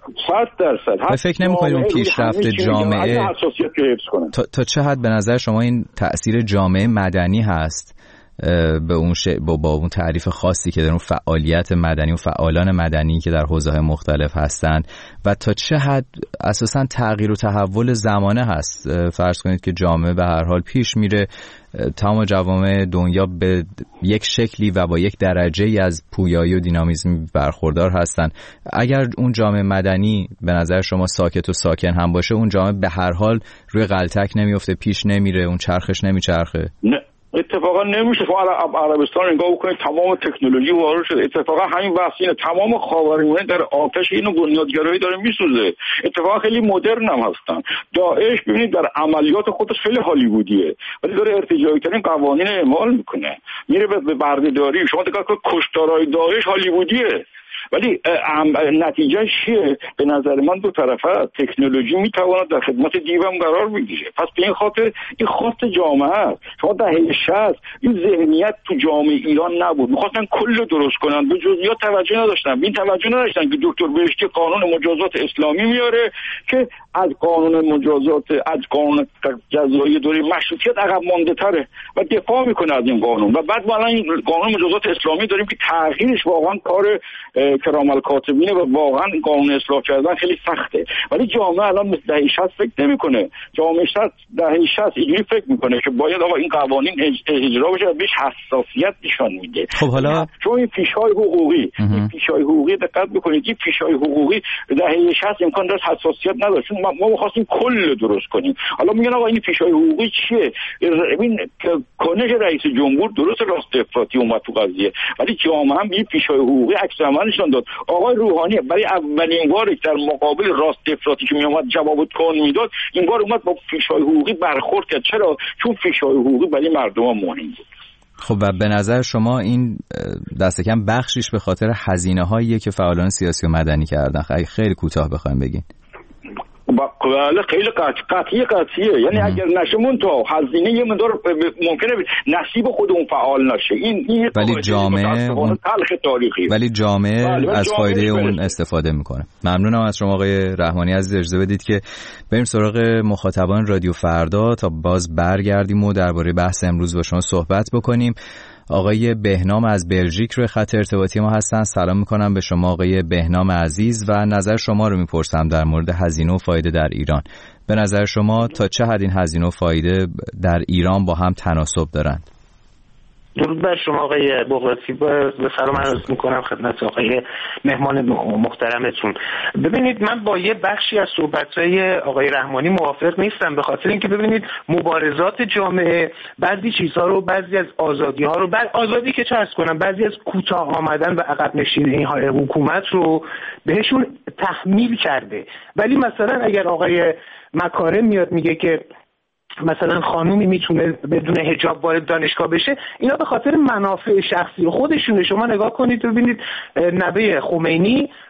100%؟ فکر نمی‌کنید اون پیشرفت جامعه تا چه حد به نظر شما این تأثیر جامعه مدنی هست به اون با اون تعریف خاصی که در اون فعالیت مدنی و فعالان مدنی که در حوزه‌های مختلف هستند و تا چه حد اساساً تغییر و تحول زمانه هست؟ فرض کنید که جامعه به هر حال پیش میره، تمام جوامع دنیا به یک شکلی و با یک درجه‌ای از پویایی و دینامیسم برخوردار هستند. اگر اون جامعه مدنی به نظر شما ساکت و ساکن هم باشه، اون جامعه به هر حال روی غلطک نمیفته، پیش نمیره، اون چرخش نمیچرخه. نه اتفاقا نمیشه. شما عربستان نگاه بکنید، تمام تکنولوژی وارد شده. اتفاقا همین بحث اینه، تمام خاورمیانه در آتش اینو بنیادگرایی داره میسوزه. اتفاقا خیلی مدرن هم هستن. داعش ببینید در عملیات خودش خیلی هالیوودیه، ولی داره ارتجاعی ترین قوانین اعمال میکنه، میره به بردهداری. شما دقت کنید کشتارهای داعش هالیوودیه، ولی نتیجه چیه؟ به نظر من دو طرفه تکنولوژی میتواند در خدمت دیوم قرار بگیره. پس به این خاطر این خواست جامعه. شما دهه 60 این ذهنیت تو جامعه ایران نبود، میخواستن کل درست کنن، به جزئیات توجه نداشتن. این توجه نداشتن که دکتر بهشتی قانون مجازات اسلامی میاره که از قانون مجازات، از قانون جزایی دوره مشروطیت عقب مانده تره و دفاع میکنه از این قانون. و بعد ما الان این قانون مجازات اسلامی داریم که تغییرش واقعا کار کرام الکاتبینه و واقعا قانون اصلاح کردن خیلی سخته. ولی جامعه الان مثل دهه 60 فکر نمیکنه. جامعه دهه 60 اینجوری فکر میکنه که باید آقا این قوانین اجرا بشه، بهش حساسیت نشان میده. خب حالا چون این فیش‌های حقوقی، این فیش‌های حقوقی دقت بکنید، این فیش‌های حقوقی دهه 60 امکان داشت حساسیت نداشت. ما می‌خواستیم کل درست کنیم. حالا میگن آقا این فیش‌های حقوقی چیه؟ ببین کنش رئیس جمهور درست راست افراطی اومد تو قضیه، ولی جامعه هم این فیش‌های حقوقی عکس عملشون داد. آقای روحانی برای اولین بار در مقابل راست افراطی که میومد جواب تون میداد، این بار اومد با فیش‌های حقوقی برخورد کرد. چرا؟ چون فیش‌های حقوقی برای مردم مهم بود. خب و به نظر شما این دست کم بخشیش به خاطر هزینه‌هایی که فعالان سیاسی و مدنی کردن؟ خیلی کوتاه بخوایم بگین. بله خیلی قطعیه. یعنی اگر نشمون تا هزینه یه مقدار ممکنه نصیب خود اون فعال نشه. این ولی جامعه تلخ تاریخی، ولی جامعه از فایده اون استفاده میکنه. ممنونم از شما آقای رحمانی عزیز. اجازه بدید که بریم سراغ مخاطبان رادیو فردا تا باز برگردیم و درباره بحث امروز با شما صحبت بکنیم. آقای بهنام از بلژیک روی خط ارتباطی ما هستن. سلام میکنم به شما آقای بهنام عزیز و نظر شما رو میپرسم در مورد هزینه و فایده در ایران. به نظر شما تا چه حد این هزینه و فایده در ایران با هم تناسب دارند؟ درود بر شما آقای بغراتی، به سلام عرض میکنم خدمت آقای مهمان محترمتون. ببینید من با یه بخشی از صحبت‌های آقای رحمانی موافق نیستم، به خاطر اینکه ببینید مبارزات جامعه بعضی چیزها رو، بعضی از آزادی‌ها رو، آزادی که چه عرض کنم، بعضی از کوتاه آمدن و عقب نشینی های حکومت رو بهشون تحمیل کرده. ولی مثلا اگر آقای مکارم میاد میگه که مثلا خانومی میتونه بدون حجاب وارد دانشگاه بشه، اینا به خاطر منافع شخصی خودشونه. شما نگاه کنید ببینید نوه خمینی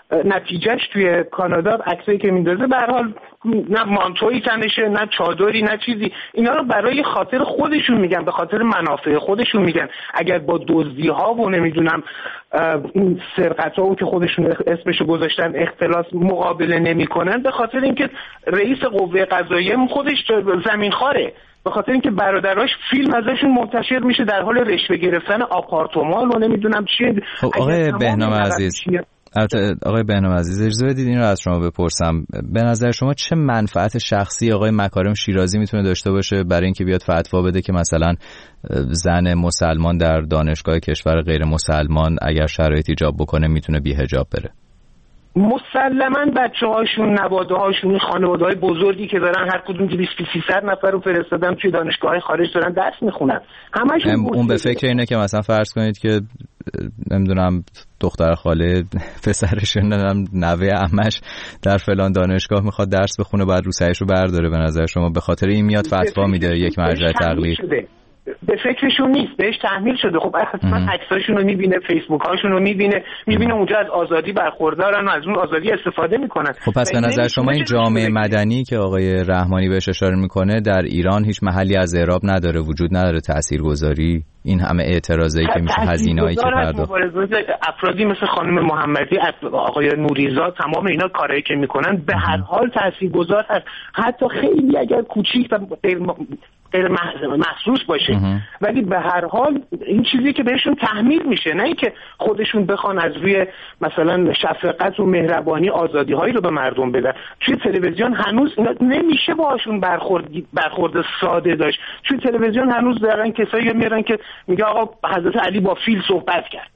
نتیجهش توی کانادا عکسایی که میندازه به هر حال نه مانتویی تنشه نه چادری نه چیزی، اینا رو برای خاطر خودشون میگن، به خاطر منافع خودشون میگن. اگر با دزدی ها و نمیدونم این سرقت ها که خودشون اسمشو گذاشتن اختلاس مقابله نمیکنن، به خاطر اینکه رئیس قوه قضاییه خودش زمین خاره، به خاطر اینکه برادراش فیلم ازشون منتشر میشه در حال رشوه گرفتن آپارتمان و نمیدونم چیه. خب آقای بهنام عزیز، آقای بهنام عزیز اجازه بدید این رو از شما بپرسم، به نظر شما چه منفعت شخصی آقای مکارم شیرازی میتونه داشته باشه برای اینکه بیاد فتوا بده که مثلا زن مسلمان در دانشگاه کشور غیر مسلمان اگر شرایط ایجاب بکنه میتونه بی حجاب بره؟ مسلماً بچه‌هاشون، نواده‌هاشون، خانواده‌های بزرگی که دارن هر کدوم 200-300 نفر رو فرستادن توی دانشگاه‌های خارج دارن درس میخونن، همشون اون به فکر اینه که مثلا فرض کنید که نمیدونم دختر خاله پسرش نوه عمش در فلان دانشگاه میخواد درس بخونه بعد رو سرش رو برداره، به نظر شما به خاطر این میاد فتوا میده یک مرجع تقلید؟ به فکرشون نیست، بهش تحمیل شده. خب حتما عکساشون رو میبینه، فیسبوک هاشون رو میبینه اونجا از آزادی برخوردارن و از اون آزادی استفاده میکنن. خب پس به نظر شما این جامعه مدنی که آقای رحمانی بهش اشاره میکنه در ایران هیچ محلی از اعراب نداره، وجود نداره تاثیرگذاری؟ این همه اعتراضایی که میشه، هزینه‌ای که پرداخت، افرادی مثل خانم محمدی، آقای نوریزاد، تمام اینا کارایی که میکنن به هر حال تاثیرگذار هست، حتی خیلی اگر کوچیک و غیر محسوس باشه، ولی به هر حال این چیزی که بهشون تحمیل میشه، نه اینکه خودشون بخوان از روی مثلا شفقت و مهربانی آزادی هایی رو به مردم بدن. توی تلویزیون هنوز اینا نمیشه باهاشون برخورد ساده داشت. توی تلویزیون هنوز دارن کسایی میارن که میگه آقا حضرت علی با فیل صحبت کرد.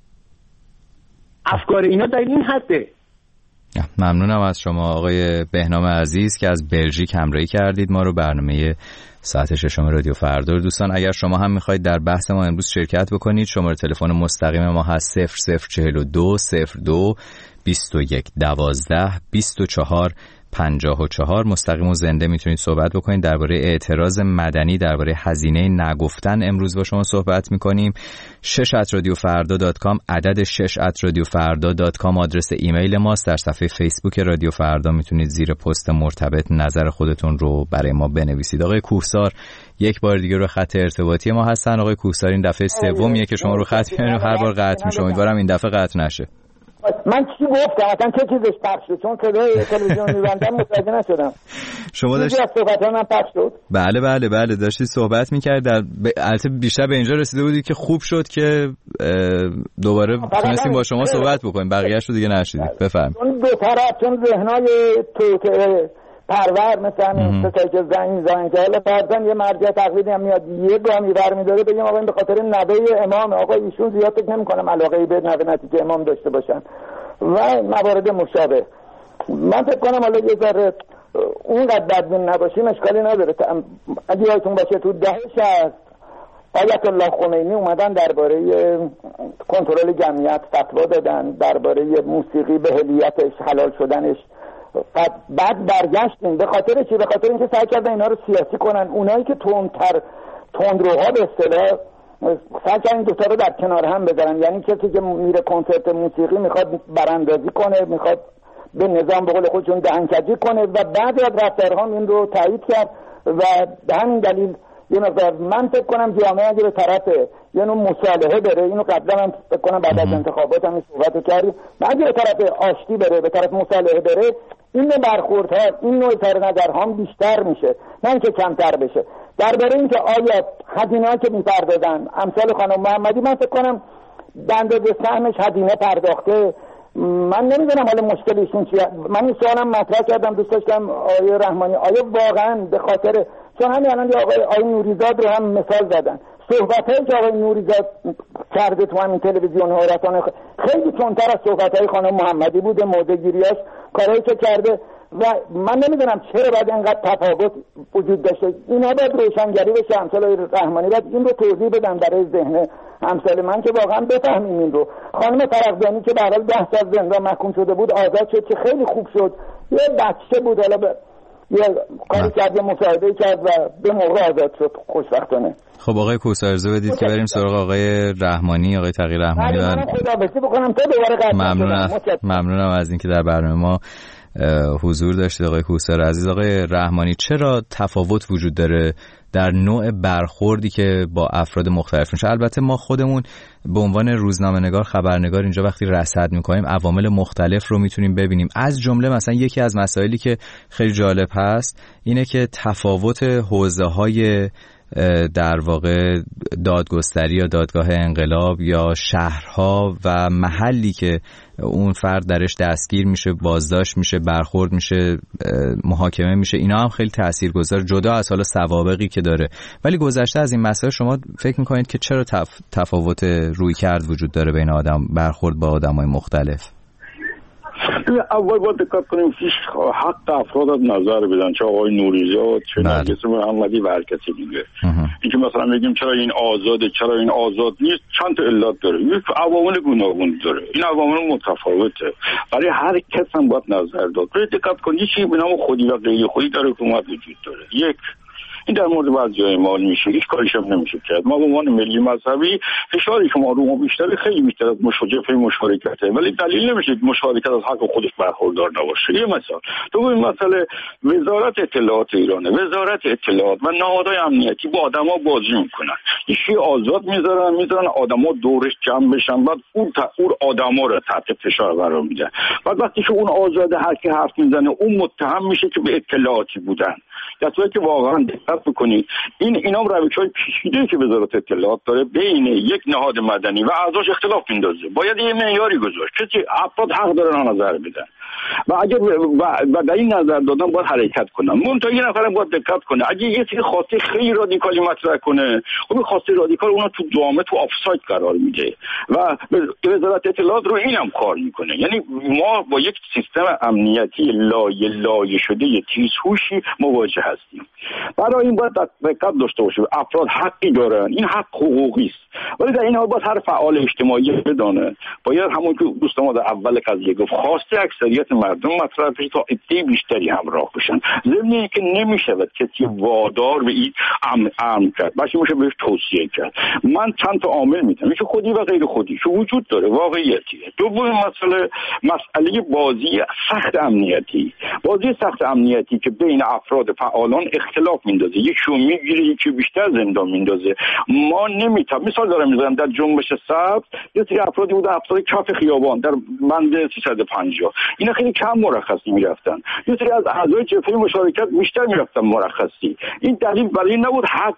افکار اینا در این حده. ممنونم از شما آقای بهنام عزیز که از بلژیک همراهی کردید ما رو. برنامه ساعت ششم رادیو فردا. دوستان اگر شما هم میخواید در بحث ما امروز شرکت بکنید، شماره تلفن مستقیم ما هست 0042 02 21 12 24 54. مستقیم و زنده میتونید صحبت بکنید درباره اعتراض مدنی، درباره هزینه نگفتن. امروز با شما صحبت میکنیم. 6@radiofarda.com، عدد 6@radiofarda.com آدرس ایمیل ماست. در صفحه فیسبوک رادیو فردا میتونید زیر پست مرتبط نظر خودتون رو برای ما بنویسید. آقای کوهسار یک بار دیگه رو خط ارتباطی ما هستن. آقای کوهسار این دفعه سومیه که شما رو خط می‌کنید و هر بار قطع میشه، امیدوارم این دفعه قطع نشه. من چی گفتم اصلا چه چیزش پخش شد؟ چون صدای تلویزیون می‌بندم متوجه نشدم. شما داشتید صحبت من پخش شد؟ بله داشتید صحبت می‌کردید، البته بیشتر به اینجا رسیده بودید که خوب شد که دوباره تونستیم با شما صحبت بکنیم، بقیه‌اش رو دیگه نشیدید. بفرمایید. اون دو طرف چون ذهنای توته پرور مثلا ستایی که زنگ که حالا فرضاً یه مرجع تقلیدی هم میاد یه گامی برمی‌داره بگیم آقا این به خاطر نوه امام، آقا ایشون زیاد فکر نمی‌کنم علاقه‌ای به نوه نتیجه امام داشته باشن و موارد مشابه. من فکر کنم حالا یه ذره اونقدر بدبین نباشیم اشکالی نداره. اگه یادتون باشه تو دهه 60 آیت الله خمینی اومدن درباره کنترل جمعیت فتوا دادن، درباره موسیقی به حلیتش حلال شدنش. بعد برگشتیم به خاطر چی؟ به خاطر اینکه سعی کردن اینا رو سیاسی کنن. اونایی که تندروها به اصطلاح سعی کردن دوتا رو در کنار هم بذارن، یعنی کسی که میره کنسرت موسیقی میخواد براندازی کنه، میخواد به نظام به قول خودشون دهنکجی کنه و بعضی از رفتارها این رو تایید کرد و به همین دلیل یه مقدار من فکر کنم جامعه اگه به طرف یه نوع مصالحه بره، اینو قبلا هم فکر کنم بعد از انتخابات هم صحبت کردیم، اگه به طرف آشتی بره، به طرف مصالحه بره، این نوع برخوردها، این نوع اظهار نظرها بیشتر میشه نه اینکه کمتر بشه. درباره اینکه آیا هزینه‌ای که می‌پردازن امثال خانم محمدی، من فکر کنم بنده به سهمش هزینه پرداخته، من نمیدونم حالا مشکلشون چیه. من این سوالم مطرح کردم، دوست داشتم آقای رحمانی آیا واقعا به خاطر چون همین الان آقای نوریزاد رو هم مثال زدن، صحبتایی که آقای نوریزاد کرده تو همین تلویزیون حیرتانه خیلی تندتر از صحبتای خانم محمدی بوده، موضع‌گیریاش کارهایی که کرده و من نمیدونم چرا باید اینقدر تفاوت وجود داشته. اینا باید روشنگری بشه، امثال رحمانی باید این رو توضیح بدن برای ذهن امثال من که واقعا بفهمیم این رو. خانم فرغزانی که به هر حال 10 سال زندان محکوم شده بود آزاد شد که خیلی خوب شد، یه بچه بود، حالا یه کاری کرد، یه مصاحبه کرد و به موقع آزاد شد خوشبختانه. خب آقای کوسارزو بدید که بریم سراغ آقای رحمانی، آقای تقی رحمانی. ممنونم از اینکه در برنامه ما حضور داشتید آقای کوسار عزیز. آقای رحمانی، چرا تفاوت وجود داره در نوع برخوردی که با افراد مختلف میشه؟ البته ما خودمون به عنوان روزنامه‌نگار، خبرنگار اینجا وقتی رصد میکنیم عوامل مختلف رو میتونیم ببینیم. از جمله مثلا یکی از مسائلی که خیلی جالب هست اینه که تفاوت حوزه‌های در واقع دادگستری یا دادگاه انقلاب یا شهرها و محلی که اون فرد درش دستگیر میشه، بازداشت میشه، برخورد میشه، محاکمه میشه، اینا هم خیلی تاثیرگذار، جدا از حالا سوابقی که داره. ولی گذشته از این مسائل شما فکر میکنید که چرا تفاوت رویکرد وجود داره بین آدم، برخورد با آدمای مختلف؟ اول باید دقت کنیم که حق افراد نظر بدن، چه آقای نوریزاد، چه نرگس محمدی و هر کسی دیگه. اینکه مثلا بگیم چرا این آزاده، چرا این آزاد نیست، چند تا علت داره، یک عوامل گوناگون داره، این عوامل متفاوته، برای هر کس هم باید نظر داد. باید دقت کنید چیزی به نام خودی و غیر خودی در حکومت وجود داره. یک، این در مورد بعضی مال میشه، هیچ کاریش هم نمیشه کرد. ما به عنوان ملی مذهبی فشاری که ما رو ما بیشتره، خیلی بیشتر از جبهه مشارکته، ولی دلیل نمیشه مشارکت از حق خودش برخوردار نباشه. یه مثال دومین مسئله وزارت اطلاعات ایرانه. وزارت اطلاعات و نهادهای امنیتی با آدما بازی میکنن، یکی آزاد میذارن آدما دورش جمع بشن، بعد اون آدما رو تحت فشار قرار میدن. بعد وقتی که اون آزاد هر کی حرف میزنه اون متهم میشه که به اطلاعاتی بودن، در صورتی که واقعا دقت بکنید اینا روش‌های پیچیده‌ای که وزارت اطلاعات داره بین یک نهاد مدنی و اعضاش اختلاف میندازه. باید یه معیاری گذاشت که افراد حق دارن نظر بدن و اگه و در این نظر دادن باید حرکت کنن. منتها یه نفر باید دقت کنه، اگه یه چیز خاصی خیلی رادیکالی مطرح کنه، خب خاصی رادیکال اونو تو جامعه تو آفساید قرار میده و وزارت اطلاعات رو اینم کار میکنه. یعنی ما با یک سیستم امنیتی لایه شده تیزهوشی مواجه هستیم. برای این باید دقت داشته باشیم، افراد حقی دارن، این حق حقوقی است، ولی در این حال باید هر فعال اجتماعی بدانه باید همون که دوست ما در اول قضیه گفت خواسته اکثریت مردم مطرح بشه تا عده بیشتری همراه بشن. ضمن اینکه نمیشود کسی وادار به این امر کرد، باشه میشه بهش توصیه کرد. من چند تا عامل میدم که خودی و غیر خودی که وجود داره، واقعیتیه. دومین مسئله بازی سخت امنیتی که بین افراد فعالان اختلاف میندازه، یکی میگیره یکی بیشتر زندان میندازه. ما نمیتونیم، مثال دارم میذارم، در جنبش سبز یه سری افرادی بودن، افراد کف خیابان در بند 350 اینا خیلی کم مرخصی میرفتن، یه سری از اعضای جبهه مشارکت بیشتر میرفتن مرخصی. این دلیل برای این نبود حق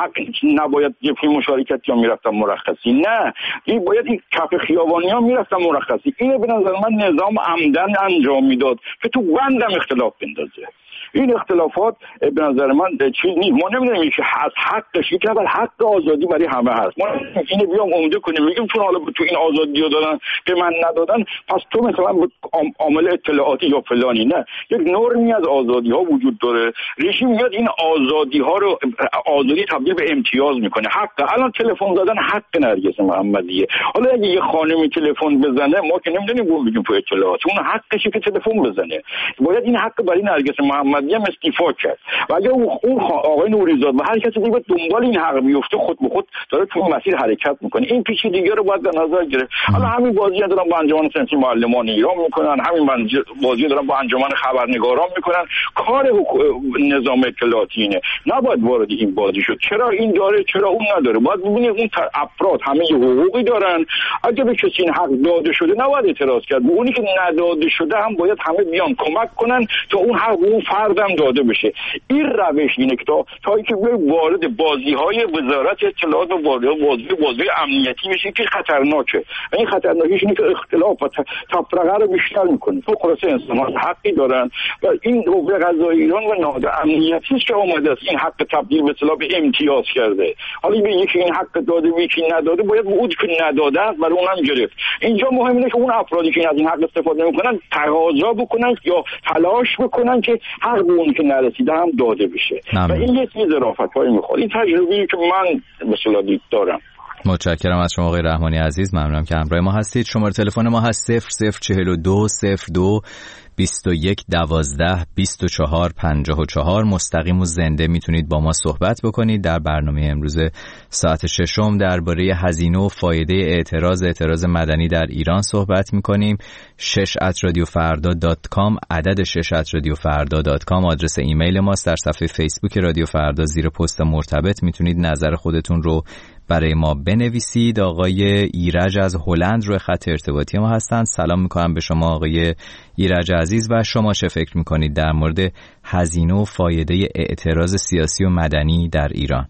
نباید جبهه مشارکت یا میرفتن مرخصی، نه، این باید این کف خیابانی ها میرفتن مرخصی. اینو به نظر من نظام عمدن انجام میداد که تو بندم اختلاف بندازه. این اختلافات به نظر من چیز نیست. ما نمیدونیم که از حقش، که اول حق آزادی برای همه هست. ما اینو بیام عمده کنیم میگیم چون حالا تو این آزادی رو دادن به من ندادن پس تو مثلا عامل اطلاعاتی یا فلانی. نه، یک نرمی از آزادی ها وجود داره، رژیم میاد این آزادی ها رو آزادی تبدیل به امتیاز میکنه. حق الان تلفن زدن حق نرگس محمدیه. حالا اگه یه خانمی تلفن بزنه ما که نمیدونیم بگیم تو اطلاعات اون حقشه که تلفن بزنه، باید این حق برای نرگس محمدی هم استیفا کرد و اگه اون آقای نوریزاد و هر کسی دیگه دنبال این حق بیفته خود به خود داره تو مسیر حرکت میکنه. این پیچیدگی رو باید در نظر گرفت. حالا همین بازی دارن با انجمن صنفی معلمان ایران میکنن، همین بازی دارن با انجمن خبرنگاران میکنن. کار نظام اطلاعاتی اینه، نباید وارد این بازی شد. چرا این داره چرا اون نداره؟ باید ببینید اون افراد همه حقوقی دارن، اگه به کسی این حق داده شده نباید اعتراض کرد، به اونی که نداده شده هم باید همه بیان کمک کنن تا اون حق اون فردم داده بشه. این روش اینه که تا اینکه وارد بازی‌های وزارت اطلاعات و بازی امنیتی بشه که خطرناکه. این خطرناکیش اینه که اختلاف و تفرقه رو بیشتر میکنه. تو خلاصه انسان‌ها حقی دارن و این قوه قضاییه ایران و نهاد امنیتی که اومده است این حق تبدیل به اصطلاح به امتیاز کرده. حالا به یکی این حق داده و یکی نداده، باید به اون که نداده است برای اونم گرفت. اینجا مهم اینه که اون افرادی که از این حق استفاده میکنن تقاضا بکنن یا تلاش بکنن که حق به اون که نرسیده هم داده بشه. و این یه چیز ظرافت‌هایی میخواد. این تجربه‌ای که من به اصطلاح دارم. متشکرم از شما آقای رحمانی عزیز، ممنونم که همراه ما هستید. شماره تلفن ما هست 0042 02 21 12 24 54. مستقیم و زنده میتونید با ما صحبت بکنید. در برنامه امروز ساعت 6 درباره هزینه و فایده اعتراض مدنی در ایران صحبت میکنیم. 6@radiofarda.com، عدد 6@radiofarda.com آدرس ایمیل ماست. در صفحه فیسبوک رادیو فردا زیر پست مرتبط میتونید نظر خودتون رو برای ما بنویسید. آقای ایرج از هلند روی خط ارتباطی ما هستند. سلام میکنم به شما آقای ایرج عزیز. و شما چه فکر میکنید در مورد هزینه و فایده اعتراض سیاسی و مدنی در ایران؟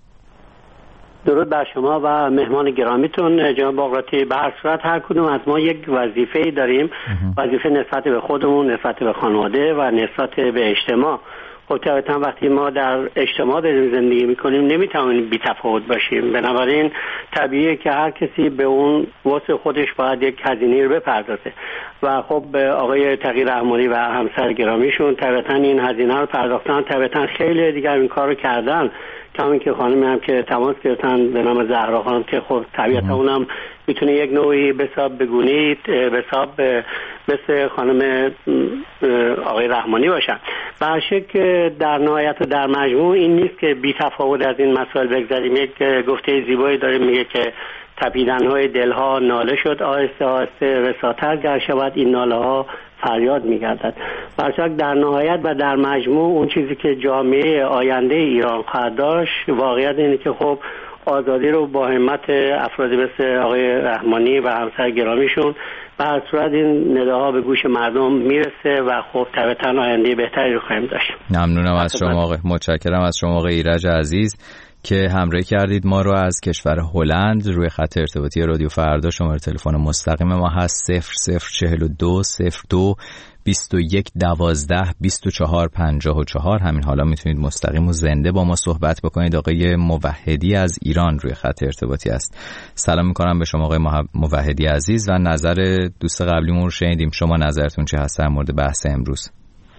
درود بر شما و مهمان گرامیتون جناب باقراتی. به هر صورت هر کدوم از ما یک وظیفه داریم، وظیفه نسبت به خودمون، نسبت به خانواده و نسبت به اجتماع. خب طبعا وقتی ما در اجتماع داریم زندگی میکنیم نمیتونیم بی تفاوت باشیم، بنابراین طبیعیه که هر کسی به اون واسه خودش باید یک هزینه رو بپردازه و خب آقای تقی رحمانی و همسر گرامیشون طبعا این هزینه رو پرداختن. طبعا خیلی دیگر این کار رو کردن، کمی که خانمی هم که تماس گرفتن به نام زهرا خانم که خب طبیعتا اونم میتونه یک نوعی به حساب بگونید به حساب مثل خانم آقای رحمانی باشن. به هر شکل در نهایت و در مجموع این نیست که بی تفاوت از این مسائل بگذاریم. یک گفته زیبایی داره میگه که تپیدن‌های دلها ناله شد، آهسته آهسته رساتر گر شود این ناله ها فریاد می‌گردد. برچک در نهایت و در مجموع اون چیزی که جامعه آینده ایران خواهد داشت واقعیت اینه که خب آزادی رو با همت افرادی مثل آقای رحمانی و همسر گرامیشون به هر صورت این نداها به گوش مردم میرسه و خب طبعا آینده بهتری رو خواهیم داشت. ممنونم از شما آقای، متشکرم از شما آقای ایرج عزیز که همراهی کردید ما رو از کشور هلند. روی خط ارتباطی رادیو فردا شماره تلفن مستقیم ما هست 0042 02 21 12 24 54. همین حالا میتونید مستقیم و زنده با ما صحبت بکنید. آقای موحدی از ایران روی خط ارتباطی است. سلام میکنم به شما آقای موحدی عزیز و نظر دوست قبلیمون رو شنیدیم. شما نظرتون چه هست در مورد بحث امروز؟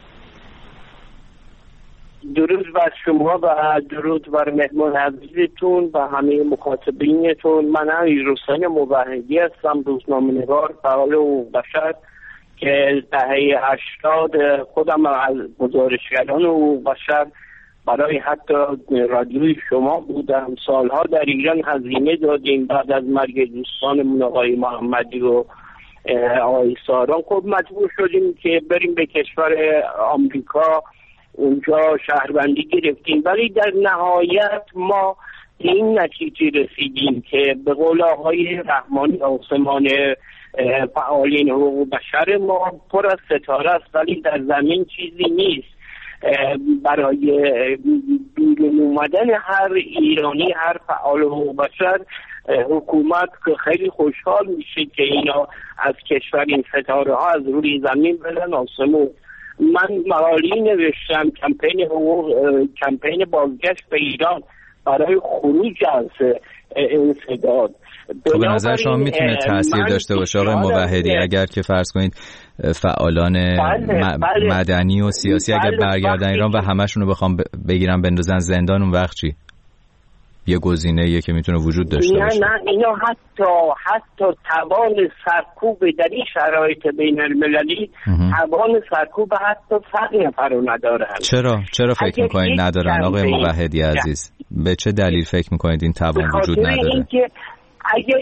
درود بر شما و درود بر مهمان عزیزتون و همه مخاطبینتون. من حسین موحدی هستم، روزنامه‌نگار، فعال حقوق بشر که دهه 80 خودم از گزارشگران حقوق بشر برای حتی رادیوی شما بودم. سالها در ایران هزینه دادیم. بعد از مرگ دوستانمون آقای محمدی و آقای ساران خب مجبور شدیم که بریم به کشور آمریکا، اونجا شهروندی گرفتیم. ولی در نهایت ما این نتیجه رسیدیم که به قول آقای رحمانی آسمان فعالین حقوق بشر ما پر از ستاره است ولی در زمین چیزی نیست. برای بیرون اومدن هر ایرانی، هر فعال حقوق بشر، حکومت که خیلی خوشحال میشه که اینا از کشور این ستاره ها از روی زمین برن آسمون. من مقالی نوشتم کمپین بازگشت به ایران برای خروج از انسداد. به نظر شما میتونه تأثیر داشته باشه آقای موحدی اگر که فرض کنید فعالان مدنی و سیاسی اگر برگردن ایران و همشون رو بخوام بگیرن بندازن زندان، اون وقت چی؟ یه گزینه‌ایه که میتونه وجود داشته باشه. نه اینا حتی توان سرکوب در این شرایط بین المللی توان سرکوب حتی 100 نفر رو ندارن. چرا فکر میکنید ندارن آقای موحدی عزیز؟ به چه دلیل فکر میکنید این توان وجود نداره؟ اینکه اگر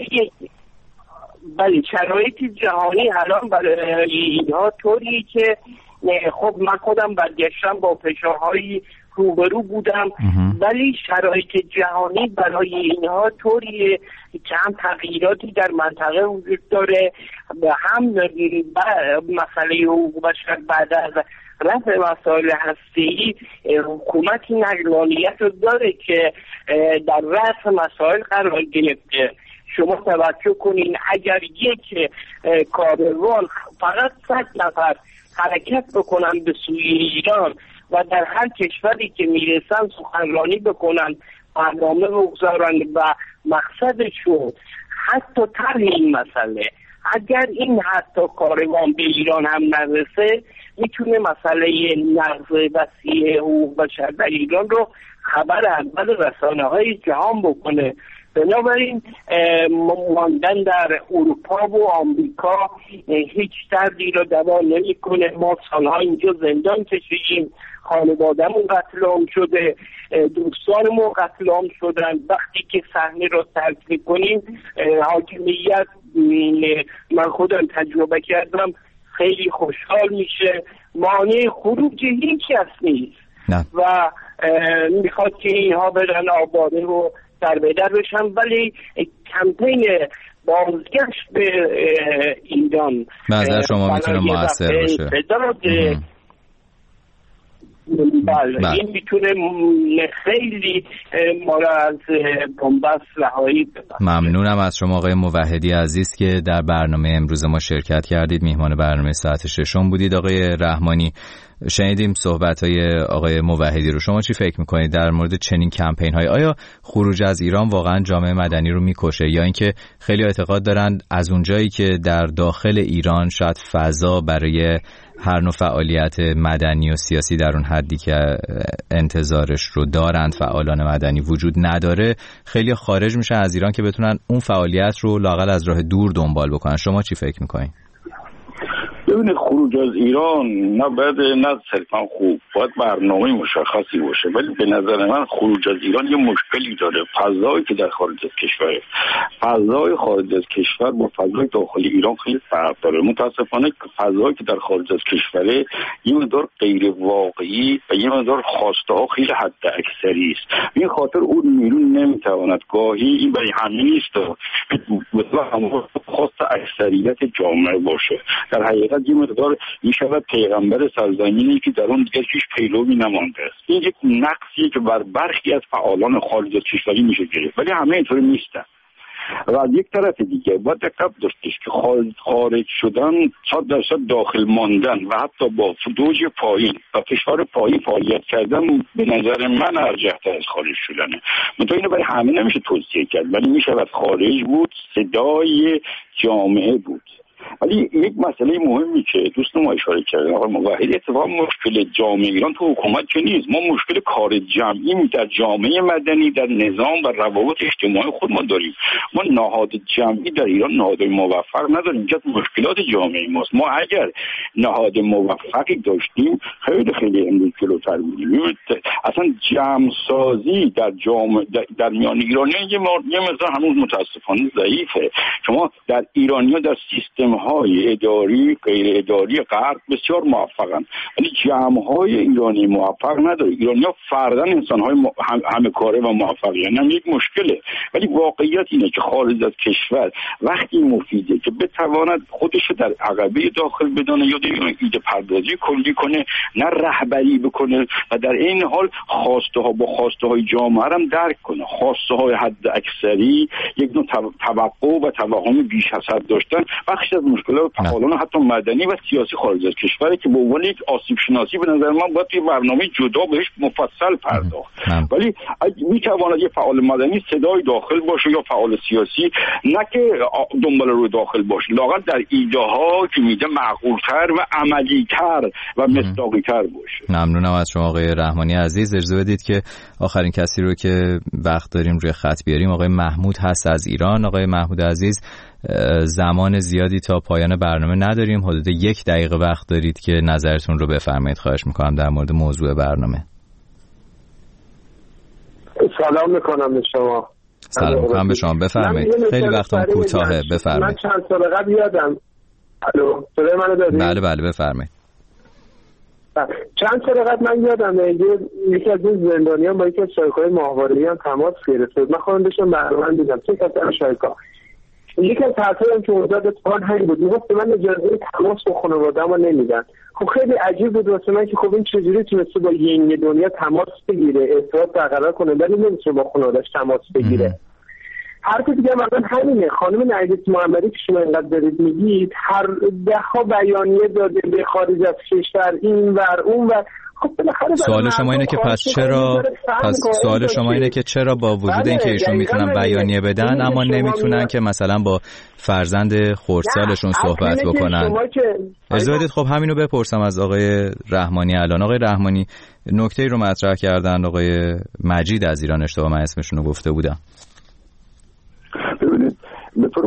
بله شرایط جهانی الان برای اینها طوریه که خب من خودم برگشتم با فشارهای روبرو بودم ولی شرایط جهانی برای اینها طوریه که هم تغییراتی در منطقه وجود داره، هم مسئله حقوق بشر بعد از رفع مسائل هسته‌ای حکومت این اقلانیت رو داره که در رفع مسائل قرار گرفته. شما توجه کنین اگر یک کاروان فقط 100 نفر حرکت بکنن به سوی ایران و در هر کشوری که میرسن سخنرانی بکنن، برنامه بگذارن و مقصدشون حتی طرح این مسئله، اگر این حتی کاروان به ایران هم نرسه میتونه مسئله نقض وسیع حقوق بشر در ایران رو خبر اول رسانه‌های جهان بکنه. بنابراین ماندن در اروپا و آمریکا هیچ دردی را دوا نمی‌کنه. ما سالها اینجا زندان کشیدیم، خانواده‌مون قتل عام شده، دوستانمون قتل عام شدن. وقتی که صحنه را ترک می‌کنیم حاکمیت، من خودم تجربه کردم، خیلی خوشحال میشه. مانع خروج هیچ کس نیست و میخواد که اینها برن آباده رو در بدر بشن، ولی کمپین بازگشت به ایران نظر شما میتونه موثر باشه. بله این میتونه خیلی ما را از بنبست رهایی بده. ممنونم از شما آقای موحدی عزیز که در برنامه امروز ما شرکت کردید. میهمان برنامه ساعت 6 بودید. آقای رحمانی، شنیدیم صحبت‌های آقای موحدی رو. شما چی فکر می‌کنید در مورد چنین کمپین‌های؟ آیا خروج از ایران واقعا جامعه مدنی رو می‌کشه، یا اینکه خیلی اعتقاد دارند از اونجایی که در داخل ایران شاید فضا برای هر نوع فعالیت مدنی و سیاسی در اون حدی که انتظارش رو دارند فعالان مدنی وجود نداره، خیلی خارج میشه از ایران که بتونن اون فعالیت رو لااقل از راه دور دنبال بکنن؟ شما چی فکر می‌کنید؟ ببینید خروج از ایران نه صرفا خوب، باید برنامه مشخصی باشه، ولی به نظر من خروج از ایران یه مشکلی داره. فضایی که در خارج از کشور، فضای خارج از کشور با فضای داخل ایران خیلی فرق داره. متاسفانه فضایی که در خارج از کشور یه مقدار غیر واقعی و یه مقدار خواسته ها خیلی حد اکثری است. این خاطر اون نیرو نمیتواند، گاهی این برای همه نیست، مثلا خواست اکثریت جامعه باشه. در حقیقت یه مقدار این شود پیغمبر سرزمینی که در اون دیگه هیچ پیروی نمانده است. این یک نقصیه که بر برخی از فعالان خارج از کشوری میشه گرفت، ولی همه اینطوری نیستن. و از یک طرف دیگه باید دقت داشتش که خارج شدن 100% داخل ماندن و حتی با دوج پایین و فشار پایین فعالیت کردن به نظر من ارجح‌تر از خارج شدنه. منتها اینو برای همه نمیشه توصیه کرد، ولی میشه از خارج بود، صدای جامعه بود. ولی یک مسئله مهمی که دوست ما اشاره کردن آقای موحدی، اتفاقا مشکل جامعه ایران تو حکومت که نیست، ما مشکل کار جمعی در جامعه مدنی، در نظام و روابط اجتماعی خود ما داریم. ما نهاد جمعی در ایران نهاد موفق نداریم، اینجا مشکلات جامعه ماست. ما اگر نهاد موفقی داشتیم خیلی امروز جلوتر بودیم. اصلا جمع سازی در جامعه در میان ایرانیان یه مقدار هنوز متاسفانه ضعیفه. شما در ایرانی‌ها در سیستم های اداری غیر اداری غرب بسیار موفقن، ولی جمع‌های ایرانی موفق نداره. ایرانی‌ها فرداً انسان‌های همه کاره و موفقی هم یک مشکله، ولی واقعیت اینه که خارج از کشور وقتی مفیده که بتواند خودش در عقبه داخل بدانه یا ایده پردازی کلی کنه، نه رهبری بکنه و در این حال خواسته‌ها با خواسته‌های جامعه هم درک کنه. خواسته‌های حد اکثری یک نوع توقع و توهم بیش از حد داشتن بخش از مشکلات فعالان حتی مدنی و سیاسی خارج از کشور که به عنوان یک آسیب شناسی به نظر من باید یه برنامه جدا بهش مفصل پرداخت. ولی میتواند یه فعال مدنی صدای داخل باشه یا فعال سیاسی، نه که دنبال رو داخل باشه، لااقل در ایده ها که میده معقول‌تر و عملی‌تر و مصداقی‌تر باشه. ممنونم از شما آقای رحمانی عزیز. اجازه بدید که آخرین کسی رو که وقت داریم روی خط بیاریم آقای محمود هست از ایران. آقای محمود عزیز، زمان زیادی تا پایان برنامه نداریم، حدود 1 دقیقه وقت دارید که نظرتون رو بفرمایید. خواهش میکنم در مورد موضوع برنامه. سلام میکنم به شما. سلام میکنم به شما، بفرمایید. خیلی وقتم کوتاهه، بفرمایید. من چند سال قبل یادم. الو، صدای منو دارید؟ بله بله بفرمایید. چند سال قبل من یادم یکی از این زندانیان با یکی از شایکای ماهواره‌ای تماس گرفت. من خودم داشتم برنامه دیدم چه کسی شایکا. یکی از حرفایی هم که اونجا اتفاقا همین بود، میگفت من اجازه تماس با خانواده‌ام نمیدن. خب خیلی عجیب بود واسه من که خب این چجوری تونسته با یه دنیا تماس بگیره، ارتباط برقرار کنه، ولی نمیتونه با خانواده‌اش تماس بگیره. حرف دیگه مثلا همینه. خانم نرگس محمدی که شما اینقدر دارید میگید، هر ده‌ها بیانیه داده به خارج از کشور، این ور اون ور. خب سوال شما اینه که سوال شما اینه که چرا با وجود اینکه ایشون میتونن بیانیه بدن اما نمیتونن که مثلا با فرزند خردسالشون صحبت بکنن؟ اجازه بدید خب همینو بپرسم از آقای رحمانی الان. آقای رحمانی نکته‌ای رو مطرح کردن آقای مجید از ایران، اشتباه من اسمشون رو گفته بودم.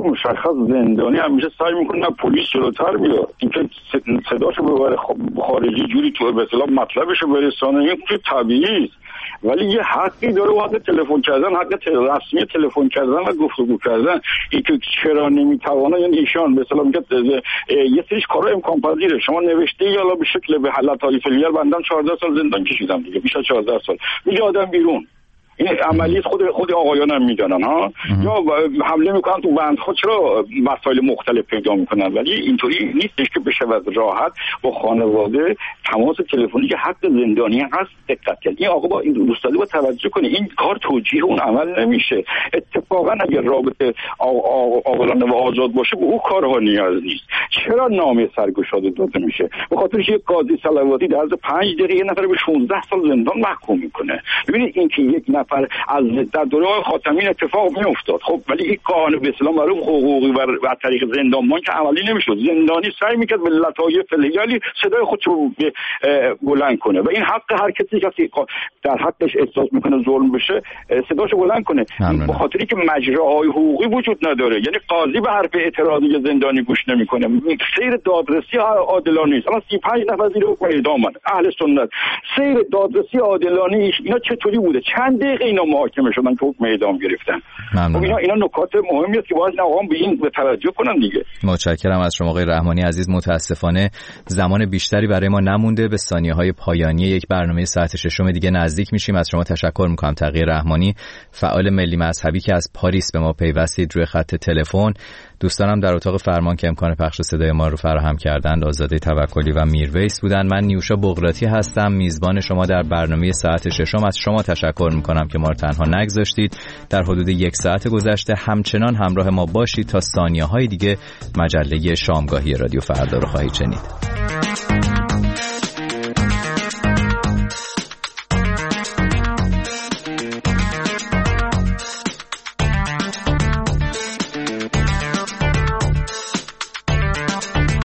مشخص زندانی همیشه سعی میکنه پلیس جلوتر بیاد، اینکه صداشو ببره خارجی جوری تو به اصطلاح مطلبشو برسانه، این که طبیعیه، ولی یه حقی داره، حق تلفن کردن، حق رسمی تلفن کردن و گفتگو کردن. این که چرا نمیتونه، یعنی ایشان به اصطلاح میگه یه سریش کارا امکان پذیره، شما نوشته یا به شکل به حالت فعلیه بندم 14 سال زندان کشیدم دیگه، بیش از 14 سال میگه آدم بیرون. این عملیات خود آقایان هم میدانن ها، یا حمله میکنن تو بندها، چرا مسائل مختلف پیدا میکنن، ولی اینطوری نیستش که بشه راحت با خانواده تماس تلفنی که حق زندانی هست دقت کنید. این آقا با این دوستالی با توجه کنه، این کار توجیه اون عمل نمیشه. اتفاقا اگر رابطه عاقلانه و آزاد باشه به اون کارها نیاز نیست. چرا نامه سرگشاده داده میشه؟ به خاطرش یک قاضی صلواتی در عرض 5 دقیقه یه نفر به 16 سال زندان محکوم میکنه. ببینید اینکه یک نفر از در دوره خاتمی اتفاق میافتاد، خب ولی این قانون به اصطلاح برای حقوقی و از طریق زندانبان که عملی نمیشد. زندانی سعی میکرد به لطایف لگالی صدای خودش رو بلند کنه و این حق هر کسی که در حقش احساس میکنه ظلم بشه صداشو بلند کنه، به خاطری که مجراهای حقوقی وجود نداره. یعنی قاضی به حرف اعتراضی زندانی گوش نمیکنه، سیر دادرسی عادلانه نیست. اما 35 نفر زیر حکم اعدامن اهل سنت، سیر دادرسی عادلانه اینا چطوری بوده؟ چند دقیقه اینا محاکمه شدن که حکم اعدام گرفتن. خب اینا نکات مهمی است که باید آقام به این توجه کنن دیگه. متشکرم از شما آقای رحمانی عزیز. متاسفانه زمان بیشتری برای ما نمونده، به ثانیه‌های پایانی یک برنامه ساعت 6 دیگه نزدیک میشیم. از شما تشکر میکنم تقی رحمانی، فعال ملی مذهبی که از پاریس به ما پیوستید روی خط تلفن. دوستانم در اتاق فرمان که امکان پخش صدای ما رو فراهم کردند آزاده توکلی و میرویس بودن. من نیوشا بغراتی هستم، میزبان شما در برنامه ساعت 6. از شما تشکر میکنم که ما رو تنها نگذاشتید. در حدود 1 ساعت گذشته همچنان همراه ما باشید تا ثانیه‌های دیگه مجله شامگاهی رادیو فردا رو خواهید شنید.